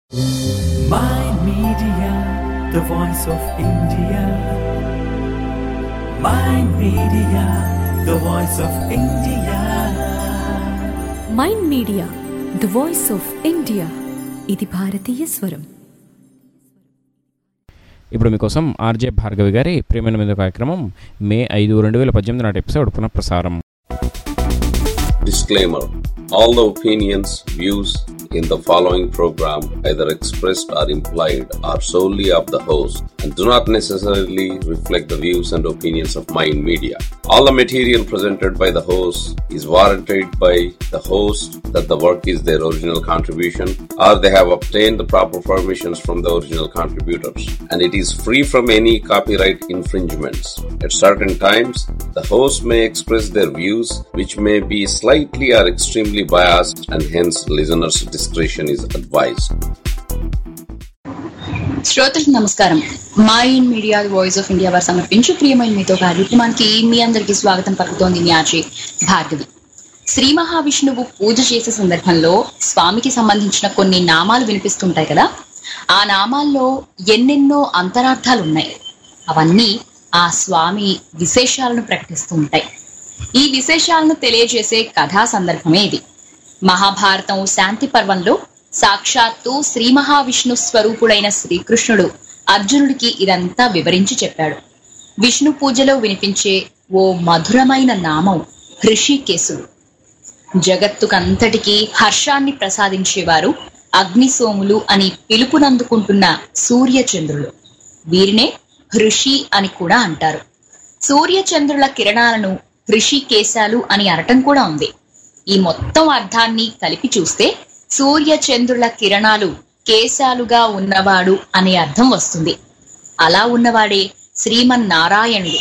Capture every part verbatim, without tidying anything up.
Mind Media, the voice of India. Mind Media, the voice of India. Mind media the voice of India. ఇది భారతీయ స్వరం. ఇప్పుడు మీకోసం RJ Bhargavi గారి ప్రేమైన మీద కార్యక్రమం మే ఐదు రెండు వేల పద్దెనిమిది నాటి ఎపిసోడ్ పునఃప్రసారం. Disclaimer: all the opinions, views in the following program, either expressed or implied, are solely of the host and do not necessarily reflect the views and opinions of Mind Media. All the material presented by the host is warranted by the host that the work is their original contribution or they have obtained the proper permissions from the original contributors, and it is free from any copyright infringements. At certain times, the host may express their views which may be slightly or extremely biased, and hence listeners' discretion is advised. శ్రోతలకు నమస్కారం. Mind media voice of India వారు సమర్పించు ప్రియమైన మీతో కార్యక్రమానికి మీ అందరికీ స్వాగతం పలుకుతోంది మీ ఆర్జే భార్గవి. శ్రీ మహావిష్ణువు పూజ చేసే సందర్భంలో స్వామికి సంబంధించిన కొన్ని నామాలు వినిపిస్తుంటాయి కదా. ఆ నామాల్లో ఎన్నెన్నో అంతరార్థాలు ఉన్నాయి. అవన్నీ ఆ స్వామి విశేషాలను ప్రకటిస్తూ ఉంటాయి. ఈ విశేషాలను తెలియజేసే కథా సందర్భమే ఇది. మహాభారతం శాంతి పర్వంలో సాక్షాత్తు శ్రీ మహావిష్ణు స్వరూపుడైన శ్రీకృష్ణుడు అర్జునుడికి ఇదంతా వివరించి చెప్పాడు. విష్ణు పూజలో వినిపించే ఓ మధురమైన నామం హృషికేశుడు. జగత్తుకంతటికీ హర్షాన్ని ప్రసాదించేవారు అగ్నిసోములు అని పిలుపునందుకుంటున్న సూర్యచంద్రులు. వీరినే హృషి అని కూడా అంటారు. సూర్యచంద్రుల కిరణాలను హృషికేశాలు అని అనటం కూడా ఉంది. ఈ మొత్తం అర్థాన్ని కలిపి చూస్తే సూర్యచంద్రుల కిరణాలు కేశాలుగా ఉన్నవాడు అనే అర్థం వస్తుంది. అలా ఉన్నవాడే శ్రీమన్నారాయణుడు.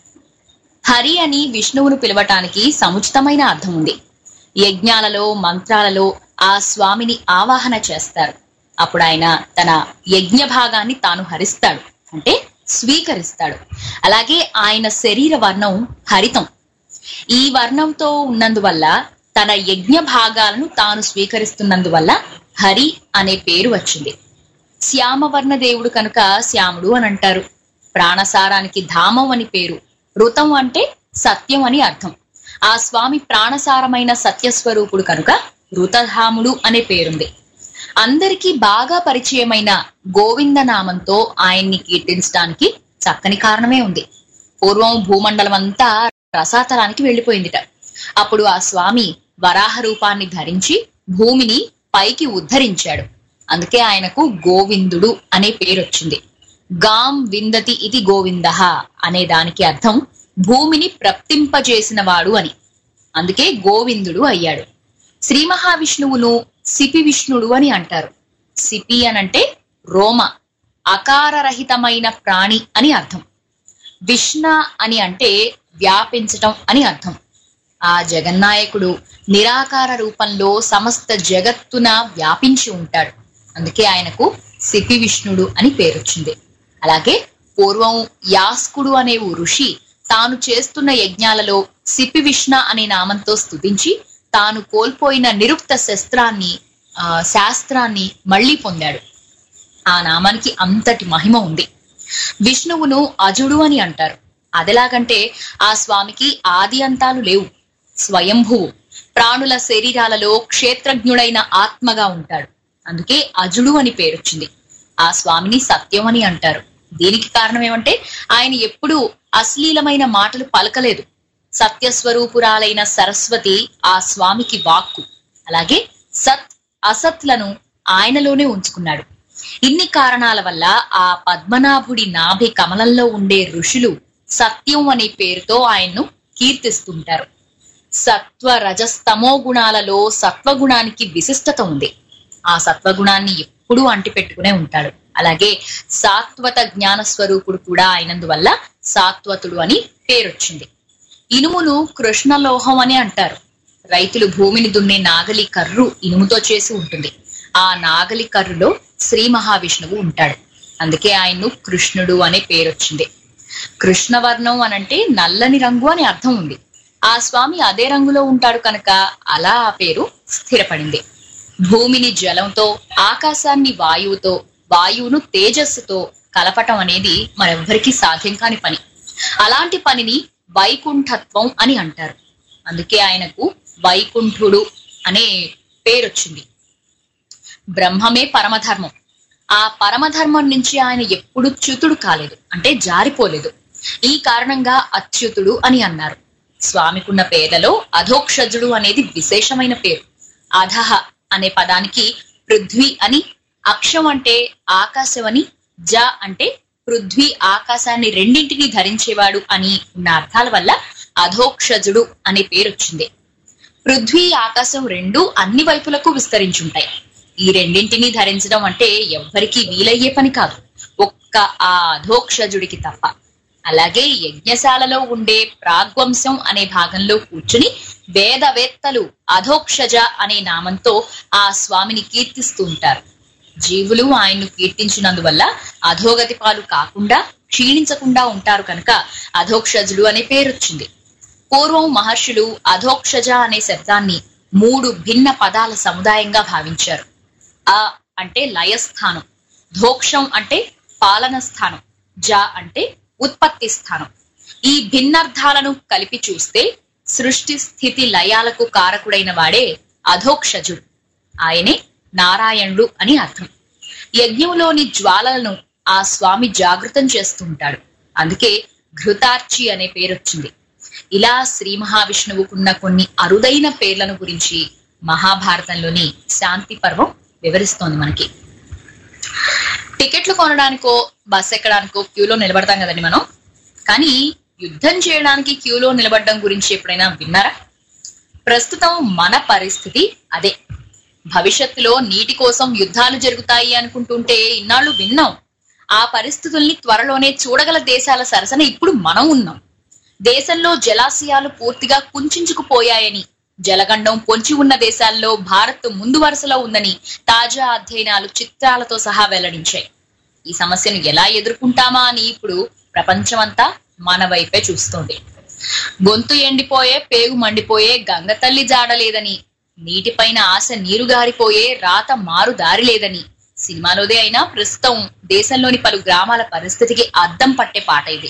హరి అని విష్ణువును పిలవటానికి సముచితమైన అర్థం ఉంది. యజ్ఞాలలో మంత్రాలలో ఆ స్వామిని ఆవాహన చేస్తారు. అప్పుడు ఆయన తన యజ్ఞ భాగాన్ని తాను హరిస్తాడు, అంటే స్వీకరిస్తాడు. అలాగే ఆయన శరీర వర్ణం హరితం. ఈ వర్ణంతో ఉన్నందువల్ల తన యజ్ఞ భాగాలను తాను స్వీకరిస్తున్నందువల్ల హరి అనే పేరు వచ్చింది. శ్యామవర్ణ దేవుడు కనుక శ్యాముడు అని అంటారు. ప్రాణసారానికి ధామం అని పేరు. ఋతం అంటే సత్యం అని అర్థం. ఆ స్వామి ప్రాణసారమైన సత్యస్వరూపుడు కనుక ఋతధాముడు అనే పేరుంది. అందరికీ బాగా పరిచయమైన గోవింద నామంతో ఆయన్ని కీర్తించడానికి చక్కని కారణమే ఉంది. పూర్వం భూమండలం అంతా రసాతలానికి వెళ్లిపోయిందిట. అప్పుడు ఆ స్వామి వరాహ రూపాన్ని ధరించి భూమిని పైకి ఉద్ధరించాడు. అందుకే ఆయనకు గోవిందుడు అనే పేరు వచ్చింది. గాం విందతి ఇది గోవిందః అనే దానికి అర్థం భూమిని ప్రప్తింపజేసిన వాడు అని. అందుకే గోవిందుడు అయ్యాడు. శ్రీ మహావిష్ణువును సిపి విష్ణుడు అని అంటారు. సిపి అనంటే రోమ, అకారరహితమైన ప్రాణి అని అర్థం. విష్ణ అని అంటే వ్యాపించటం అని అర్థం. ఆ జగన్నాయకుడు నిరాకార రూపంలో సమస్త జగత్తున వ్యాపించి ఉంటాడు. అందుకే ఆయనకు సిపి విష్ణుడు అని పేరొచ్చింది. అలాగే పూర్వం యాస్కుడు అనే ఓ ఋషి తాను చేస్తున్న యజ్ఞాలలో సిపి విష్ణ అనే నామంతో స్తుతించి తాను కోల్పోయిన నిరుక్త శస్త్రాన్ని ఆ శాస్త్రాన్ని మళ్లీ పొందాడు. ఆ నామానికి అంతటి మహిమ ఉంది. విష్ణువును అజుడు అని అంటారు. అదెలాగంటే ఆ స్వామికి ఆది అంతాలు లేవు. స్వయంభువు, ప్రాణుల శరీరాలలో క్షేత్రజ్ఞుడైన ఆత్మగా ఉంటాడు. అందుకే అజుడు అని పేరొచ్చింది. ఆ స్వామిని సత్యం అని అంటారు. దీనికి కారణం ఏమంటే ఆయన ఎప్పుడూ అశ్లీలమైన మాటలు పలకలేదు. సత్యస్వరూపురాలైన సరస్వతి ఆ స్వామికి వాక్కు. అలాగే సత్ అసత్లను ఆయనలోనే ఉంచుకున్నాడు. ఇన్ని కారణాల వల్ల ఆ పద్మనాభుడి నాభి కమలంలో ఉండే ఋషులు సత్యం అనే పేరుతో ఆయన్ను కీర్తిస్తుంటారు. సత్వ రజస్తమో గుణాలలో సత్వగుణానికి విశిష్టత ఉంది. ఆ సత్వగుణాన్ని ఎప్పుడూ అంటిపెట్టుకునే ఉంటాడు. అలాగే సాత్వత జ్ఞాన స్వరూపుడు కూడా అయినందువల్ల సాత్వతుడు అని పేరొచ్చింది. ఇనుమును కృష్ణలోహం అని అంటారు. రైతులు భూమిని దున్నే నాగలి కర్రు ఇనుముతో చేసి ఉంటుంది. ఆ నాగలి కర్రులో శ్రీ మహావిష్ణువు ఉంటాడు. అందుకే ఆయన్ను కృష్ణుడు అనే పేరొచ్చింది. కృష్ణవర్ణం అనంటే నల్లని రంగు అని అర్థం ఉంది. ఆ స్వామి అదే రంగులో ఉంటాడు కనుక అలా ఆ పేరు స్థిరపడింది. భూమిని జలంతో, ఆకాశాన్ని వాయువుతో, వాయువును తేజస్సుతో కలపటం అనేది మరెవ్వరికీ సాధ్యం కాని పని. అలాంటి పనిని వైకుంఠత్వం అని అంటారు. అందుకే ఆయనకు వైకుంఠుడు అనే పేరొచ్చింది. బ్రహ్మమే పరమధర్మం. ఆ పరమధర్మం నుంచి ఆయన ఎప్పుడు చ్యుతుడు కాలేదు, అంటే జారిపోలేదు. ఈ కారణంగా అచ్యుతుడు అని అన్నారు. స్వామికున్న పేర్లలో అధోక్షజుడు అనేది విశేషమైన పేరు. అధహ అనే పదానికి పృథ్వీ అని, అక్షం అంటే ఆకాశం అని, జ అంటే పృథ్వీ ఆకాశాన్ని రెండింటినీ ధరించేవాడు అని ఉన్న అర్థాల వల్ల అధోక్షజుడు అనే పేరు వచ్చింది. పృథ్వీ ఆకాశం రెండు అన్ని వైపులకు విస్తరించుంటాయి. ఈ రెండింటినీ ధరించడం అంటే ఎవ్వరికీ వీలయ్యే పని కాదు, ఒక్క ఆ అధోక్షజుడికి తప్ప. అలాగే యజ్ఞశాలలో ఉండే ప్రాగ్వంశం అనే భాగంలో కూర్చుని వేదవేత్తలు అధోక్షజ అనే నామంతో ఆ స్వామిని కీర్తిస్తూ ఉంటారు. జీవులు ఆయన్ను కీర్తించినందువల్ల అధోగతి పాలు కాకుండా క్షీణించకుండా ఉంటారు కనుక అధోక్షజుడు అనే పేరు వచ్చింది. పూర్వం మహర్షులు అధోక్షజ అనే శబ్దాన్ని మూడు భిన్న పదాల సముదాయంగా భావించారు. అ అంటే లయస్థానం, ధోక్షం అంటే పాలన స్థానం, జ అంటే ఉత్పత్తి స్థానం. ఈ భిన్నర్థాలను కలిపి చూస్తే సృష్టి స్థితి లయాలకు కారకుడైన వాడే అధోక్షజుడు. ఆయనే నారాయణుడు అని అర్థం. యజ్ఞంలోని జ్వాలలను ఆ స్వామి జాగృతం చేస్తూ ఉంటాడు. అందుకే ఘృతార్చి అనే పేరొచ్చింది. ఇలా శ్రీ మహావిష్ణువుకున్న కొన్ని అరుదైన పేర్లను గురించి మహాభారతంలోని శాంతి పర్వం వివరిస్తోంది మనకి. టికెట్లు కొనడానికో బస్ ఎక్కడానికో క్యూలో నిలబడతాం కదండి మనం. కానీ యుద్ధం చేయడానికి క్యూలో నిలబడడం గురించి ఎప్పుడైనా విన్నారా? ప్రస్తుతం మన పరిస్థితి అదే. భవిష్యత్తులో నీటి కోసం యుద్ధాలు జరుగుతాయి అనుకుంటుంటే ఇన్నాళ్ళు విన్నాం. ఆ పరిస్థితుల్ని త్వరలోనే చూడగల దేశాల సరసన ఇప్పుడు మనం ఉన్నాం. దేశంలో జలాశయాలు పూర్తిగా కుంచుకుపోయాయని, జలగండం పొంచి ఉన్న దేశాల్లో భారత్ ముందు వరుసలో ఉందని తాజా అధ్యయనాలు చిత్రాలతో సహా వెల్లడించాయి. ఈ సమస్యను ఎలా ఎదుర్కొంటామా అని ఇప్పుడు ప్రపంచమంతా మన వైపే చూస్తోంది. గొంతు ఎండిపోయే, పేగు మండిపోయే, గంగ తల్లి జాడలేదని, నీటిపైన ఆశ నీరుగారిపోయే, రాత మారు దారి లేదని సినిమాలోదే అయినా ప్రస్తుతం దేశంలోని పలు గ్రామాల పరిస్థితికి అద్దం పట్టే పాట ఇది.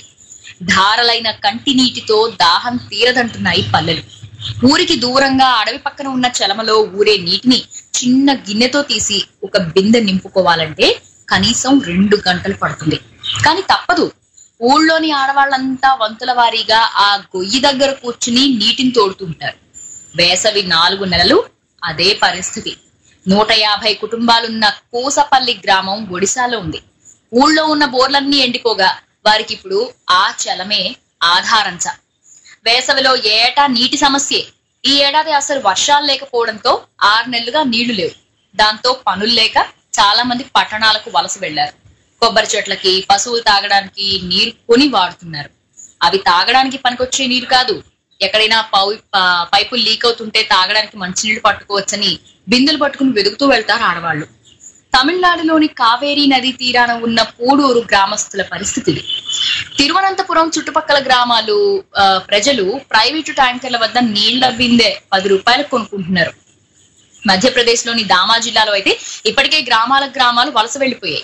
ధారలైన కంటి నీటితో దాహం తీరదంటున్నాయి పల్లెలు. ఊరికి దూరంగా అడవి పక్కన ఉన్న చలమలో ఊరే నీటిని చిన్న గిన్నెతో తీసి ఒక బిందె నింపుకోవాలంటే కనీసం రెండు గంటలు పడుతుంది. కానీ తప్పదు. ఊళ్ళోని ఆడవాళ్లంతా వంతుల వారీగా ఆ గొయ్యి దగ్గర కూర్చుని నీటిని తోడుతుంటారు. వేసవి నాలుగు నెలలు అదే పరిస్థితి. నూట యాభై కుటుంబాలున్న కూసపల్లి గ్రామం ఒడిశాలో ఉంది. ఊళ్ళో ఉన్న బోర్లన్నీ ఎండిపోగా వారికి ఇప్పుడు ఆ చలమే ఆధారంచ. వేసవిలో ఏటా నీటి సమస్యే. ఈ ఏడాది అసలు వర్షాలు లేకపోవడంతో ఆరు నెలలుగా నీళ్లు లేవు. దాంతో పనులు లేక చాలా మంది పట్టణాలకు వలస వెళ్లారు. కొబ్బరి చెట్లకి, పశువులు తాగడానికి నీరు కొని వాడుతున్నారు. అవి తాగడానికి పనికొచ్చే నీరు కాదు. ఎక్కడైనా పౌ పైపులు లీక్ అవుతుంటే తాగడానికి మంచినీళ్లు పట్టుకోవచ్చని బిందెలు పట్టుకుని వెతుకుతూ వెళ్తారు ఆడవాళ్లు. తమిళనాడులోని కావేరీ నదీ తీరాన ఉన్న పూడూరు గ్రామస్తుల పరిస్థితి. తిరువనంతపురం చుట్టుపక్కల గ్రామాలు ప్రజలు ప్రైవేటు ట్యాంకర్ల వద్ద నీళ్ల బిందె పది రూపాయలకు కొనుక్కుంటున్నారు. మధ్యప్రదేశ్ లోని దామా జిల్లాలో అయితే ఇప్పటికే గ్రామాల గ్రామాలు వలస వెళ్లిపోయాయి.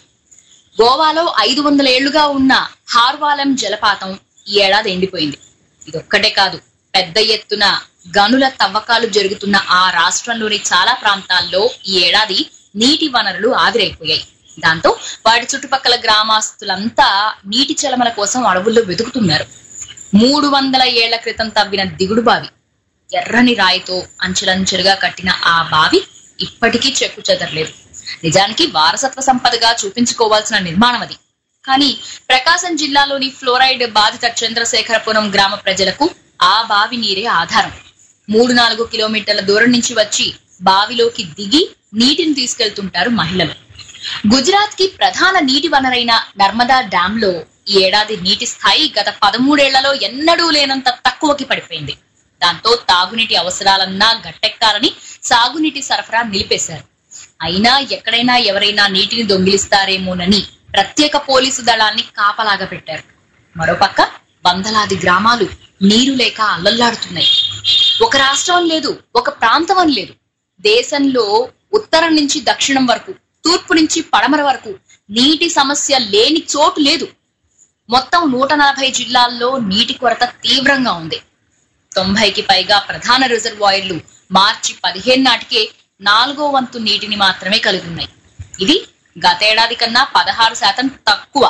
గోవాలో ఐదు వందల ఏళ్లుగా ఉన్న హార్వాలం జలపాతం ఈ ఏడాది ఎండిపోయింది. ఇదొక్కటే కాదు, పెద్ద ఎత్తున గనుల తవ్వకాలు జరుగుతున్న ఆ రాష్ట్రంలోని చాలా ప్రాంతాల్లో ఈ ఏడాది నీటి వనరులు ఆవిరైపోయాయి. దాంతో వాటి చుట్టుపక్కల గ్రామస్తులంతా నీటి చలమల కోసం అడవుల్లో వెతుకుతున్నారు. మూడు వందల ఏళ్ల క్రితం తవ్విన దిగుడు బావి, ఎర్రని రాయితో అంచెలంచెలుగా కట్టిన ఆ బావి ఇప్పటికీ చెక్కు చెదరలేదు. నిజానికి వారసత్వ సంపదగా చూపించుకోవాల్సిన నిర్మాణం అది. కానీ ప్రకాశం జిల్లాలోని ఫ్లోరైడ్ బాధిత చంద్రశేఖరపురం గ్రామ ప్రజలకు ఆ బావి నీరే ఆధారం. మూడు నాలుగు కిలోమీటర్ల దూరం నుంచి వచ్చి బావిలోకి దిగి నీటిని తీసుకెళ్తుంటారు మహిళలు. గుజరాత్ కి ప్రధాన నీటి వనరైన నర్మదా డ్యామ్ లో ఈ ఏడాది నీటి స్థాయి గత పదమూడేళ్లలో ఎన్నడూ లేనంత తక్కువకి పడిపోయింది. దాంతో తాగునీటి అవసరాలన్నా గట్టెక్కాలని సాగునీటి సరఫరా నిలిపేశారు. అయినా ఎక్కడైనా ఎవరైనా నీటిని దొంగిలిస్తారేమోనని ప్రత్యేక పోలీసు దళాన్ని కాపలాగా పెట్టారు. మరోపక్క వందలాది గ్రామాలు నీరు లేక అల్లల్లాడుతున్నాయి. ఒక రాష్ట్రం లేదు, ఒక ప్రాంతం అని లేదు. దేశంలో ఉత్తరం నుంచి దక్షిణం వరకు, తూర్పు నుంచి పడమర వరకు నీటి సమస్య లేని చోటు లేదు. మొత్తం నూట నలభై జిల్లాల్లో నీటి కొరత తీవ్రంగా ఉంది. తొంభైకి పైగా ప్రధాన రిజర్వాయర్లు మార్చి పదిహేను నాటికే నాలుగో వంతు నీటిని మాత్రమే కలిగి ఉన్నాయి. ఇది గతేడాది కన్నా పదహారు శాతం తక్కువ.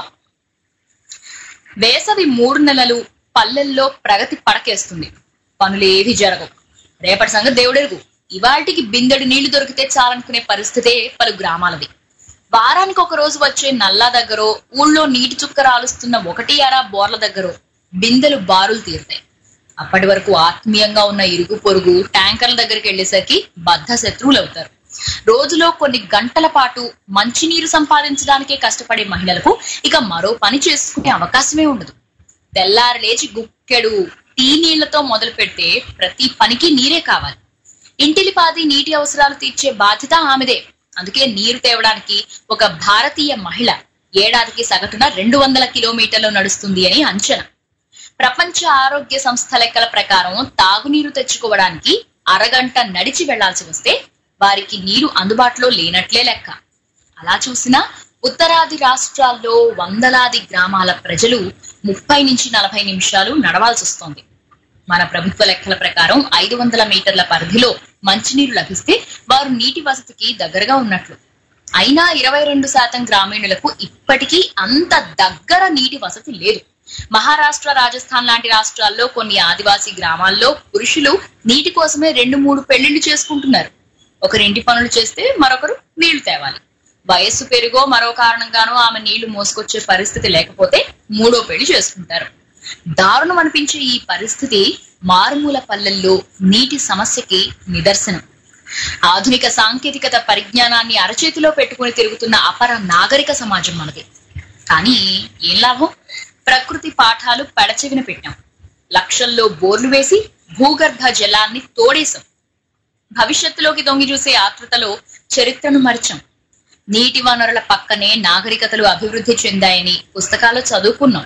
వేసవి మూడు నెలలు పల్లెల్లో ప్రగతి పడకేస్తుంది. పనులేవి జరగవు. రేపటి సంగతి దేవుడెరుగు. ఇవాటికి బిందెడు నీళ్లు దొరికితే చాలనుకునే పరిస్థితే పలు గ్రామాలది. వారానికి ఒక రోజు వచ్చే నల్లా దగ్గరో, ఊళ్ళో నీటి చుక్క రాలుస్తున్న ఒకటి అరా బోర్ల దగ్గరో బిందెలు బారులు తీరుతాయి. అప్పటి వరకు ఆత్మీయంగా ఉన్న ఇరుగు పొరుగు ట్యాంకర్ల దగ్గరికి వెళ్లేసరికి బద్ధ శత్రువులు అవుతారు. రోజులో కొన్ని గంటల పాటు మంచినీరు సంపాదించడానికే కష్టపడే మహిళలకు ఇక మరో పని చేసుకునే అవకాశమే ఉండదు. తెల్లారి లేచి గుక్కెడు టీ నీళ్లతో మొదలు పెడితే ప్రతి పనికి నీరే కావాలి. ఇంటిలిపాది నీటి అవసరాలు తీర్చే బాధ్యత ఆమెదే. అందుకే నీరు తేవడానికి ఒక భారతీయ మహిళ ఏడాదికి సగటున రెండు వందల కిలోమీటర్లు నడుస్తుంది అని అంచనా. ప్రపంచ ఆరోగ్య సంస్థ లెక్కల ప్రకారం తాగునీరు తెచ్చుకోవడానికి అరగంట నడిచి వెళ్లాల్సి వస్తే వారికి నీరు అందుబాటులో లేనట్లే లెక్క. అలా చూసినా ఉత్తరాది రాష్ట్రాల్లో వందలాది గ్రామాల ప్రజలు ముప్పై నుంచి నలభై నిమిషాలు నడవాల్సి వస్తోంది. మన ప్రభుత్వ లెక్కల ప్రకారం ఐదు వందల మీటర్ల పరిధిలో మంచినీరు లభిస్తే వారు నీటి వసతికి దగ్గరగా ఉన్నట్లు. అయినా ఇరవై రెండు శాతం గ్రామీణులకు ఇప్పటికీ అంత దగ్గర నీటి వసతి లేదు. మహారాష్ట్ర, రాజస్థాన్ లాంటి రాష్ట్రాల్లో కొన్ని ఆదివాసీ గ్రామాల్లో పురుషులు నీటి కోసమే రెండు మూడు పెళ్లిళ్లు చేసుకుంటున్నారు. ఒకరింటి పనులు చేస్తే మరొకరు నీళ్లు తేవాలి. వయస్సు పెరిగో మరో కారణంగానో ఆమె నీళ్లు మోసుకొచ్చే పరిస్థితి లేకపోతే మూడో పెళ్లి చేసుకుంటారు. దారుణం అనిపించే ఈ పరిస్థితి మారుమూల పల్లెల్లో నీటి సమస్యకి నిదర్శనం. ఆధునిక సాంకేతికత పరిజ్ఞానాన్ని అరచేతిలో పెట్టుకుని తిరుగుతున్న అపర నాగరిక సమాజం మనది. కానీ ఏం లాభం? ప్రకృతి పాఠాలు పెడచెవిన పెట్టాం. లక్షల్లో బోర్లు వేసి భూగర్భ జలాన్ని తోడేశాం. భవిష్యత్తులోకి దొంగి చూసే ఆతృతలో చరిత్రను మరిచాం. నీటి వనరుల పక్కనే నాగరికతలు అభివృద్ధి చెందాయని పుస్తకాలు చదువుకున్నాం.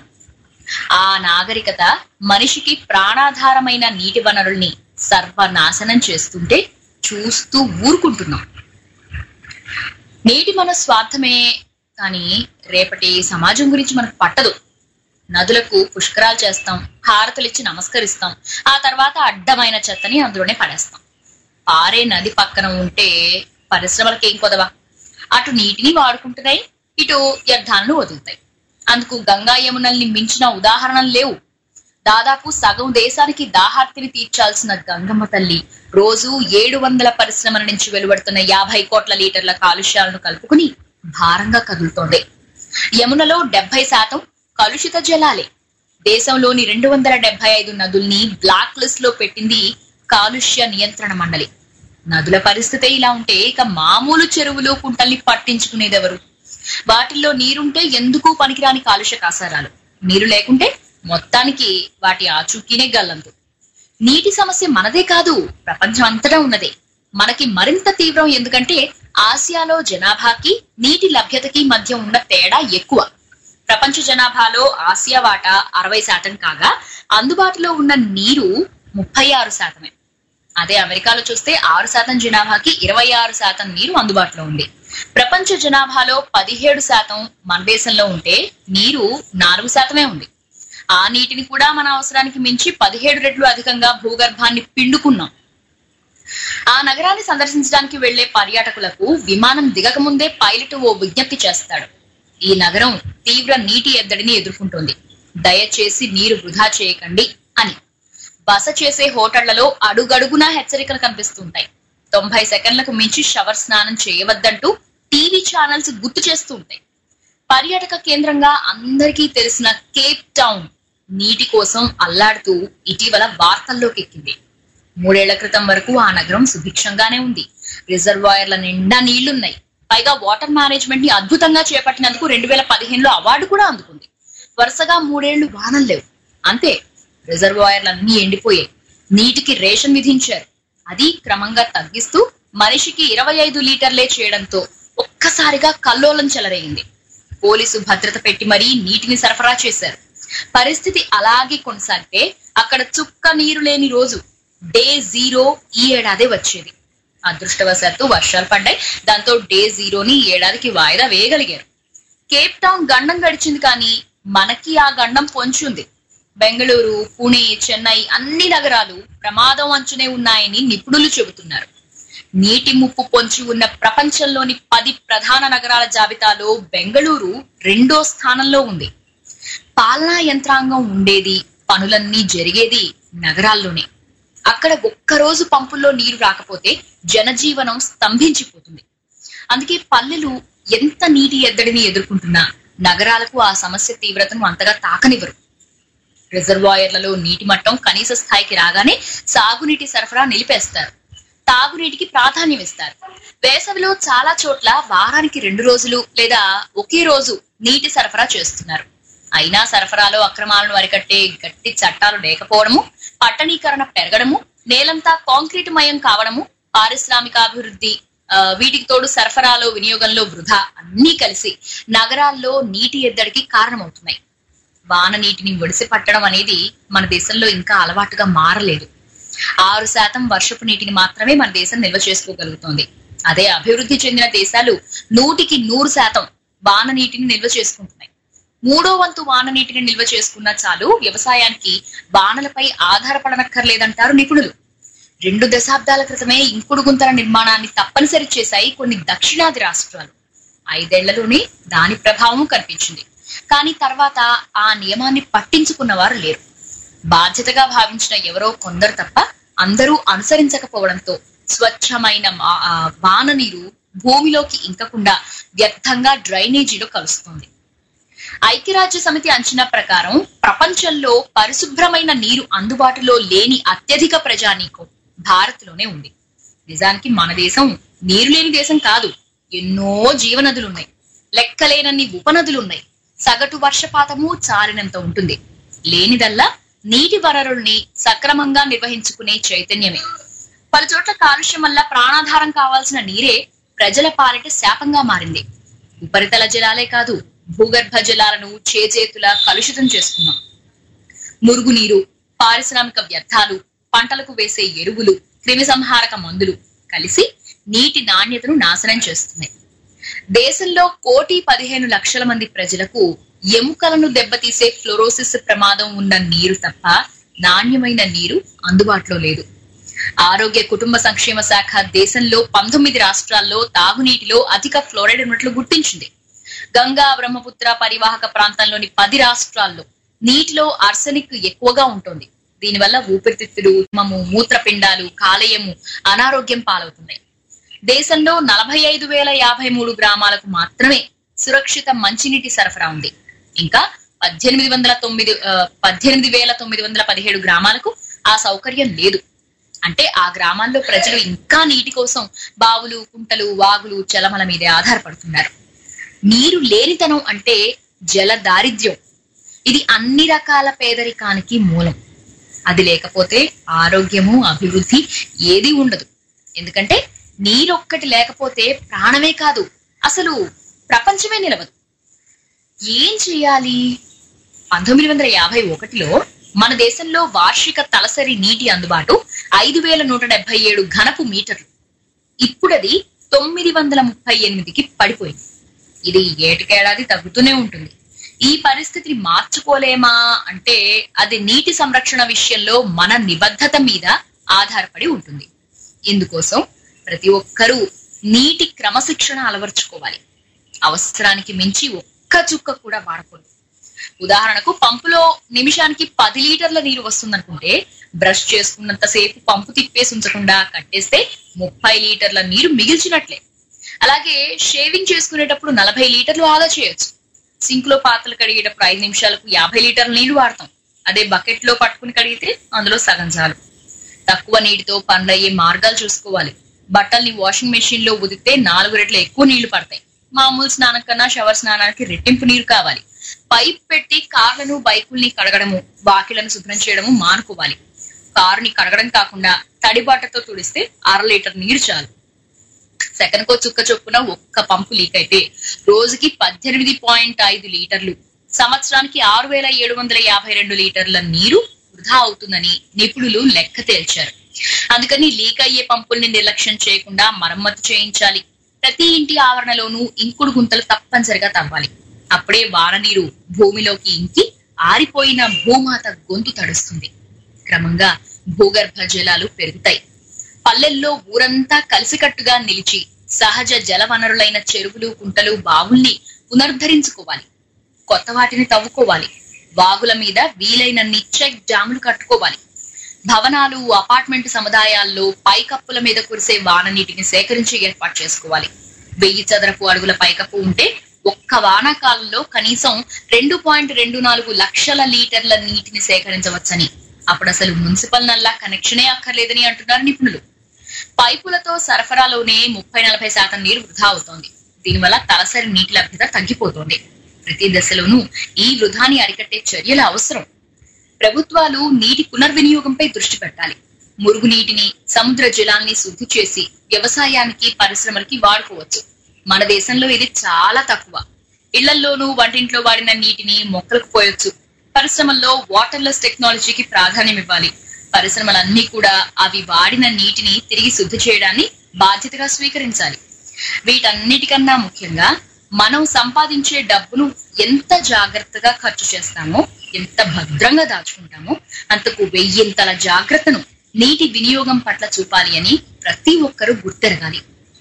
ఆ నాగరికత మనిషికి ప్రాణాధారమైన నీటి వనరుల్ని సర్వనాశనం చేస్తుంటే చూస్తూ ఊరుకుంటున్నాం. నీటి మన స్వార్థమే, కానీ రేపటి సమాజం గురించి మనకు పట్టదు. నదులకు పుష్కరాలు చేస్తాం, హారతులిచ్చి నమస్కరిస్తాం, ఆ తర్వాత అడ్డమైన చెత్తని అందులోనే పడేస్తాం. పారే నది పక్కన ఉంటే పరిశ్రమలకేం కొదవా? అటు నీటిని వాడుకుంటున్నాయి, ఇటు వ్యర్థాలను వదులుతాయి. అందుకు గంగా యమునల్ని మించిన ఉదాహరణలు లేవు. దాదాపు సగం దేశానికి దాహార్తిని తీర్చాల్సిన గంగమ్మ తల్లి రోజు ఏడు వందల పరిశ్రమల నుంచి వెలువడుతున్న యాభై కోట్ల లీటర్ల కాలుష్యాలను కలుపుకుని భారంగా కదులుతోంది. యమునలో డెబ్బై శాతం కలుషిత జలాలే. దేశంలోని రెండు వందల డెబ్బై ఐదు నదుల్ని బ్లాక్ లిస్ట్ లో పెట్టింది కాలుష్య నియంత్రణ మండలి. నదుల పరిస్థితి ఇలా ఉంటే ఇక మామూలు చెరువులు, కుంటల్ని పట్టించుకునేదెవరు? వాటిల్లో నీరుంటే ఎందుకు పనికిరాని కాలుష్య కాసారాలు, నీరు లేకుంటే మొత్తానికి వాటి ఆచూకీనే గల్లంతు. నీటి సమస్య మనదే కాదు, ప్రపంచం అంతటా ఉన్నదే. మనకి మరింత తీవ్రం. ఎందుకంటే ఆసియాలో జనాభాకి నీటి లభ్యతకి మధ్య ఉన్న తేడా ఎక్కువ. ప్రపంచ జనాభాలో ఆసియా వాటా అరవై శాతం కాగా అందుబాటులో ఉన్న నీరు ముప్పై ఆరు శాతమే. అదే అమెరికాలో చూస్తే ఆరు శాతం జనాభాకి ఇరవై ఆరు శాతం నీరు అందుబాటులో ఉంది. ప్రపంచ జనాభాలో పదిహేడు శాతం మన దేశంలో ఉంటే నీరు నాలుగు శాతమే ఉంది. ఆ నీటిని కూడా మన అవసరానికి మించి పదిహేడు రెట్లు అధికంగా భూగర్భాన్ని పిండుకున్నాం. ఆ నగరాన్ని సందర్శించడానికి వెళ్లే పర్యాటకులకు విమానం దిగక ముందే పైలట్ ఓ విజ్ఞప్తి చేస్తాడు. ఈ నగరం తీవ్ర నీటి ఎద్దడిని ఎదుర్కొంటోంది, దయచేసి నీరు వృధా చేయకండి అని. బస చేసే హోటళ్లలో అడుగడుగునా హెచ్చరికలు కనిపిస్తుంటాయి. తొంభై సెకండ్లకు మించి షవర్ స్నానం చేయవద్దంటూ టీవీ ఛానల్స్ గుర్తు చేస్తూ ఉంటాయి. పర్యాటక కేంద్రంగా అందరికీ తెలిసిన కేప్ టౌన్ నీటి కోసం అల్లాడుతూ ఇటీవల వార్తల్లోకి ఎక్కింది. మూడేళ్ల క్రితం వరకు ఆ నగరం సుభిక్షంగానే ఉంది. రిజర్వాయర్ల నిండా నీళ్లున్నాయి. పైగా వాటర్ మేనేజ్మెంట్ ని అద్భుతంగా చేపట్టినందుకు రెండు వేల పదిహేనులో అవార్డు కూడా అందుకుంది. వరుసగా మూడేళ్లు వానలు లేవు, అంతే. రిజర్వాయర్లన్నీ ఎండిపోయాయి. నీటికి రేషన్ విధించారు. అది క్రమంగా తగ్గిస్తూ మనిషికి ఇరవై ఐదు లీటర్లే చేయడంతో ఒక్కసారిగా కల్లోలం చెలరేగింది. పోలీసు భద్రత పెట్టి మరీ నీటిని సరఫరా చేశారు. పరిస్థితి అలాగే కొనసాగితే అక్కడ చుక్క నీరు లేని రోజు డే జీరో ఈ ఏడాదే వచ్చేది. అదృష్టవశాత్తు వర్షాలు పడ్డాయి. దాంతో డే జీరోని ఏడాదికి వాయిదా వేయగలిగారు. కేప్ టౌన్ గండం గడిచింది, కానీ మనకి ఆ గండం పొంచుంది. బెంగళూరు, పుణె, చెన్నై అన్ని నగరాలు ప్రమాదం అంచునే ఉన్నాయని నిపుణులు చెబుతున్నారు. నీటి ముప్పు పొంచి ఉన్న ప్రపంచంలోని పది ప్రధాన నగరాల జాబితాలో బెంగళూరు రెండో స్థానంలో ఉంది. పాలనా యంత్రాంగం ఉండేది, పనులన్నీ జరిగేది నగరాల్లోనే. అక్కడ ఒక్కరోజు పంపుల్లో నీరు రాకపోతే జనజీవనం స్తంభించిపోతుంది. అందుకే పల్లెలు ఎంత నీటి ఎద్దడిని ఎదుర్కొంటున్నా నగరాలకు ఆ సమస్య తీవ్రతను అంతగా తాకనివ్వరు. రిజర్వాయర్లలో నీటి మట్టం కనీస స్థాయికి రాగానే సాగునీటి సరఫరా నిలిపేస్తారు. తాగునీటికి ప్రాధాన్యం ఇస్తారు. వేసవిలో చాలా చోట్ల వారానికి రెండు రోజులు లేదా ఒకే రోజు నీటి సరఫరా చేస్తున్నారు. అయినా సరఫరాలో అక్రమాలను అరికట్టే గట్టి చట్టాలు లేకపోవడము, పట్టణీకరణ పెరగడము, నేలంతా కాంక్రీట్ మయం కావడము, పారిశ్రామికాభివృద్ధి, వీటికి తోడు సరఫరాలో వినియోగంలో వృధా అన్నీ కలిసి నగరాల్లో నీటి ఎద్దడికి కారణమవుతున్నాయి. వాన నీటిని ఒడిసి పట్టడం అనేది మన దేశంలో ఇంకా అలవాటుగా మారలేదు. ఆరు శాతం వర్షపు నీటిని మాత్రమే మన దేశం నిల్వ చేసుకోగలుగుతోంది. అదే అభివృద్ధి చెందిన దేశాలు నూటికి నూరు శాతం వాన నీటిని నిల్వ చేసుకుంటున్నాయి. మూడో వంతు వాన నీటిని నిల్వ చేసుకున్నా చాలు, వ్యవసాయానికి వానలపై ఆధారపడనక్కర్లేదంటారు నిపుణులు. రెండు దశాబ్దాల క్రితమే ఇంకుడు గుంతల నిర్మాణాన్ని తప్పనిసరి చేశాయి కొన్ని దక్షిణాది రాష్ట్రాలు. ఐదేళ్లలోనే దాని ప్రభావం కనిపించింది. కానీ తర్వాత ఆ నియమాన్ని పట్టించుకున్నవారు లేరు. బాధ్యతగా భావించిన ఎవరో కొందరు తప్ప అందరూ అనుసరించకపోవడంతో స్వచ్ఛమైన వాన నీరు భూమిలోకి ఇంకకుండా వ్యర్థంగా డ్రైనేజీలో కలుస్తోంది. ఐక్యరాజ్య సమితి అంచనా ప్రకారం ప్రపంచంలో పరిశుభ్రమైన నీరు అందుబాటులో లేని అత్యధిక ప్రజానీకం భారత్ లోనే ఉంది. నిజానికి మన దేశం నీరు లేని దేశం కాదు. ఎన్నో జీవనదులున్నాయి, లెక్కలేనన్ని ఉపనదులున్నాయి, సగటు వర్షపాతము చాలినంత ఉంటుంది. లేనిదల్లా నీటి వనరుల్ని సక్రమంగా నిర్వహించుకునే చైతన్యమే. పలు చోట్ల కాలుష్యం వల్ల ప్రాణాధారం కావాల్సిన నీరే ప్రజల పాలిట శాపంగా మారింది. ఉపరితల జలాలే కాదు, భూగర్భ జలాలను చేజేతులా కలుషితం చేసుకున్నాం. మురుగునీరు, పారిశ్రామిక వ్యర్థాలు, పంటలకు వేసే ఎరువులు, క్రిమి సంహారక మందులు కలిసి నీటి నాణ్యతను నాశనం చేస్తున్నాయి. దేశంలో కోటి పదిహేను లక్షల మంది ప్రజలకు ఎముకలను దెబ్బతీసే ఫ్లోరోసిస్ ప్రమాదం ఉన్న నీరు తప్ప నాణ్యమైన నీరు అందుబాటులో లేదు. ఆరోగ్య కుటుంబ సంక్షేమ శాఖ దేశంలో పంతొమ్మిది రాష్ట్రాల్లో తాగునీటిలో అధిక ఫ్లోరైడ్ ఉన్నట్లు గుర్తించింది. గంగా బ్రహ్మపుత్ర పరివాహక ప్రాంతంలోని పది రాష్ట్రాల్లో నీటిలో ఆర్సెనిక్ ఎక్కువగా ఉంటుంది. దీనివల్ల ఊపిరితిత్తులు, మము, మూత్రపిండాలు, కాలేయము అనారోగ్యం పాలవుతున్నాయి. దేశంలో నలభై ఐదు వేల యాభై మూడు గ్రామాలకు మాత్రమే సురక్షిత మంచినీటి సరఫరా ఉంది. ఇంకా పద్దెనిమిది వందల తొమ్మిది పద్దెనిమిది వేల తొమ్మిది వందల పదిహేడు గ్రామాలకు ఆ సౌకర్యం లేదు. అంటే ఆ గ్రామాల్లో ప్రజలు ఇంకా నీటి కోసం బావులు, కుంటలు, వాగులు, చలమల మీదే ఆధారపడుతున్నారు. నీరు లేనితనం అంటే జల దారిద్ర్యం. ఇది అన్ని రకాల పేదరికానికి మూలం. అది లేకపోతే ఆరోగ్యము, అభివృద్ధి ఏది ఉండదు. ఎందుకంటే నీరొక్కటి లేకపోతే ప్రాణమే కాదు, అసలు ప్రపంచమే నిలవదు. ఏం చేయాలి? పంతొమ్మిది వందల యాభై ఒకటిలో మన దేశంలో వార్షిక తలసరి నీటి అందుబాటు ఐదు వేల నూట డెబ్బై ఏడు ఘనపు మీటర్లు. ఇప్పుడది తొమ్మిది వందల ముప్పై ఎనిమిదికి పడిపోయింది. ఇది ఏటికేడాది తగ్గుతూనే ఉంటుంది. ఈ పరిస్థితిని మార్చుకోలేమా అంటే అది నీటి సంరక్షణ విషయంలో మన నిబద్ధత మీద ఆధారపడి ఉంటుంది. ఇందుకోసం ప్రతి ఒక్కరూ నీటి క్రమశిక్షణ అలవర్చుకోవాలి. అవసరానికి మించి ఒక్క చుక్క కూడా వాడకూడదు. ఉదాహరణకు పంపులో నిమిషానికి పది లీటర్ల నీరు వస్తుందనుకుంటే బ్రష్ చేసుకున్నంతసేపు పంపు తిప్పేసి ఉంచకుండా కట్టేస్తే ముప్పై లీటర్ల నీరు మిగిల్చినట్లే. అలాగే షేవింగ్ చేసుకునేటప్పుడు నలభై లీటర్లు ఆదా చేయొచ్చు. సింక్ లో పాత్రలు కడిగేటప్పుడు ఐదు నిమిషాలకు యాభై లీటర్ల నీళ్లు వాడతాం. అదే బకెట్ లో పట్టుకుని కడిగితే అందులో సగం చాలు. తక్కువ నీటితో పనులయ్యే మార్గాలు చూసుకోవాలి. బట్టల్ని వాషింగ్ మెషిన్ లో ఉదితే నాలుగు రెట్లు ఎక్కువ నీళ్లు పడతాయి. మామూలు స్నానం కన్నా షవర్ స్నానానికి రెట్టింపు నీరు కావాలి. పైప్ పెట్టి కార్లను, బైకుల్ని కడగడము, వాకిలను శుభ్రం చేయడము మానుకోవాలి. కారుని కడగడం కాకుండా తడి బట్టతో తుడిస్తే అర లీటర్ నీరు చాలు. సెకన్కో చుక్క చొప్పున ఒక్క పంపు లీక్ అయితే రోజుకి పద్దెనిమిది పాయింట్ ఐదు లీటర్లు, సంవత్సరానికి ఆరు వేల ఏడు వందల యాభై రెండు లీటర్ల నీరు వృధా అవుతుందని నిపుణులు లెక్క తేల్చారు. అందుకని లీక్ అయ్యే పంపుల్ని నిర్లక్ష్యం చేయకుండా మరమ్మతు చేయించాలి. ప్రతి ఇంటి ఆవరణలోనూ ఇంకుడు గుంతలు తప్పనిసరిగా తవ్వాలి. అప్పుడే వాన నీరు భూమిలోకి ఇంకి ఆరిపోయిన భూమాత గొంతు తడుస్తుంది. క్రమంగా భూగర్భ జలాలు పెరుగుతాయి. పల్లెల్లో ఊరంతా కలిసికట్టుగా నిలిచి సహజ జల వనరులైన చెరువులు, కుంటలు, బావుల్ని పునరుద్ధరించుకోవాలి. కొత్త వాటిని తవ్వుకోవాలి. వాగుల మీద వీలైనన్ని చెక్ డ్యాములు కట్టుకోవాలి. భవనాలు, అపార్ట్మెంట్ సముదాయాల్లో పైకప్పుల మీద కురిసే వాన నీటిని సేకరించి ఏర్పాటు చేసుకోవాలి. వెయ్యి చదరపు అడుగుల పైకప్పు ఉంటే ఒక్క వానాకాలంలో కనీసం రెండు పాయింట్ రెండు నాలుగు లక్షల లీటర్ల నీటిని సేకరించవచ్చని, అప్పుడు అసలు మున్సిపల్ నల్లా కనెక్షనే అక్కర్లేదని అంటున్నారు నిపుణులు. పైపులతో సరఫరాలోనే ముప్పై నలభై శాతం నీరు వృధా అవుతోంది. దీనివల్ల తలసరి నీటి లభ్యత తగ్గిపోతోంది. ప్రతి దశలోనూ ఈ వృధాని అరికట్టే చర్యలు అవసరం. ప్రభుత్వాలు నీటి పునర్వినియోగంపై దృష్టి పెట్టాలి. మురుగునీటిని, సముద్ర జలాల్ని శుద్ధి చేసి వ్యవసాయానికి, పరిశ్రమలకి వాడుకోవచ్చు. మన దేశంలో ఇది చాలా తక్కువ. ఇళ్లల్లోనూ వంటింట్లో వాడిన నీటిని మొక్కలకు పోయొచ్చు. పరిశ్రమల్లో వాటర్లెస్ టెక్నాలజీకి ప్రాధాన్యం ఇవ్వాలి. పరిశ్రమలన్నీ కూడా అవి వాడిన నీటిని తిరిగి శుద్ధి చేయడాన్ని బాధ్యతగా స్వీకరించాలి. వీటన్నిటికన్నా ముఖ్యంగా మనం సంపాదించే డబ్బును ఎంత జాగ్రత్తగా ఖర్చు చేస్తామో, ఎంత భద్రంగా దాచుకుంటామో అంతకు వెయ్యింతల జాగ్రత్తను నీటి వినియోగం పట్ల చూపాలి అని ప్రతి ఒక్కరూ గుర్తెరగాలి.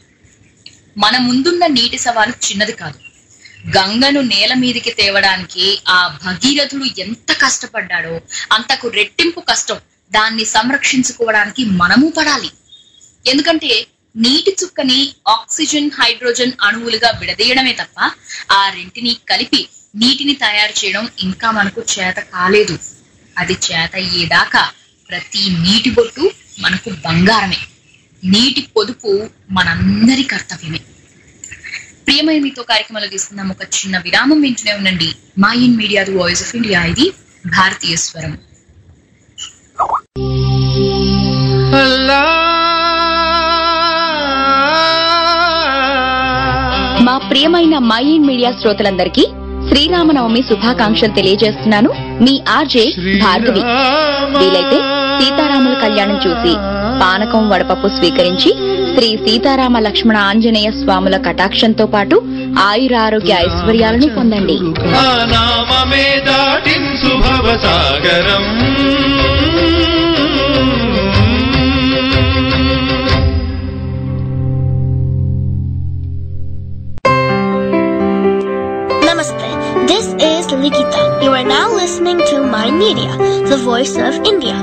మన ముందున్న నీటి సవాలు చిన్నది కాదు. గంగను నేల మీదికి తేవడానికి ఆ భగీరథుడు ఎంత కష్టపడ్డాడో అంతకు రెట్టింపు కష్టం దాన్ని సంరక్షించుకోవడానికి మనము పడాలి. ఎందుకంటే నీటి చుక్కని ఆక్సిజన్, హైడ్రోజన్ అణువులుగా విడదీయడమే తప్ప ఆ రెంటిని కలిపి నీటిని తయారు చేయడం ఇంకా మనకు చేత కాలేదు. అది చేత అయ్యేదాకా ప్రతి నీటి బొట్టు మనకు బంగారమే. నీటి పొదుపు మనందరి కర్తవ్యమే. ప్రియమైన మీతో కార్యక్రమాలు తీసుకుందాం ఒక చిన్న విరామం. వింటూనే ఉండండి mind media, the voice of India. ఇది భారతీయ స్వరం. మా ప్రియమైన మై ఇన్ మీడియా శ్రోతలందరికీ శ్రీరామనవమి శుభాకాంక్షలు తెలియజేస్తున్నాను. మీ ఆర్జే భార్గవి. వీలైతే సీతారాముల కళ్యాణం చూసి పానకం, వడపప్పు స్వీకరించి శ్రీ సీతారామ లక్ష్మణ ఆంజనేయ స్వాముల కటాక్షంతో పాటు ఆయురారోగ్య ఐశ్వర్యాలను పొందండి. This is Likita. You are now listening to My Media, the voice of India.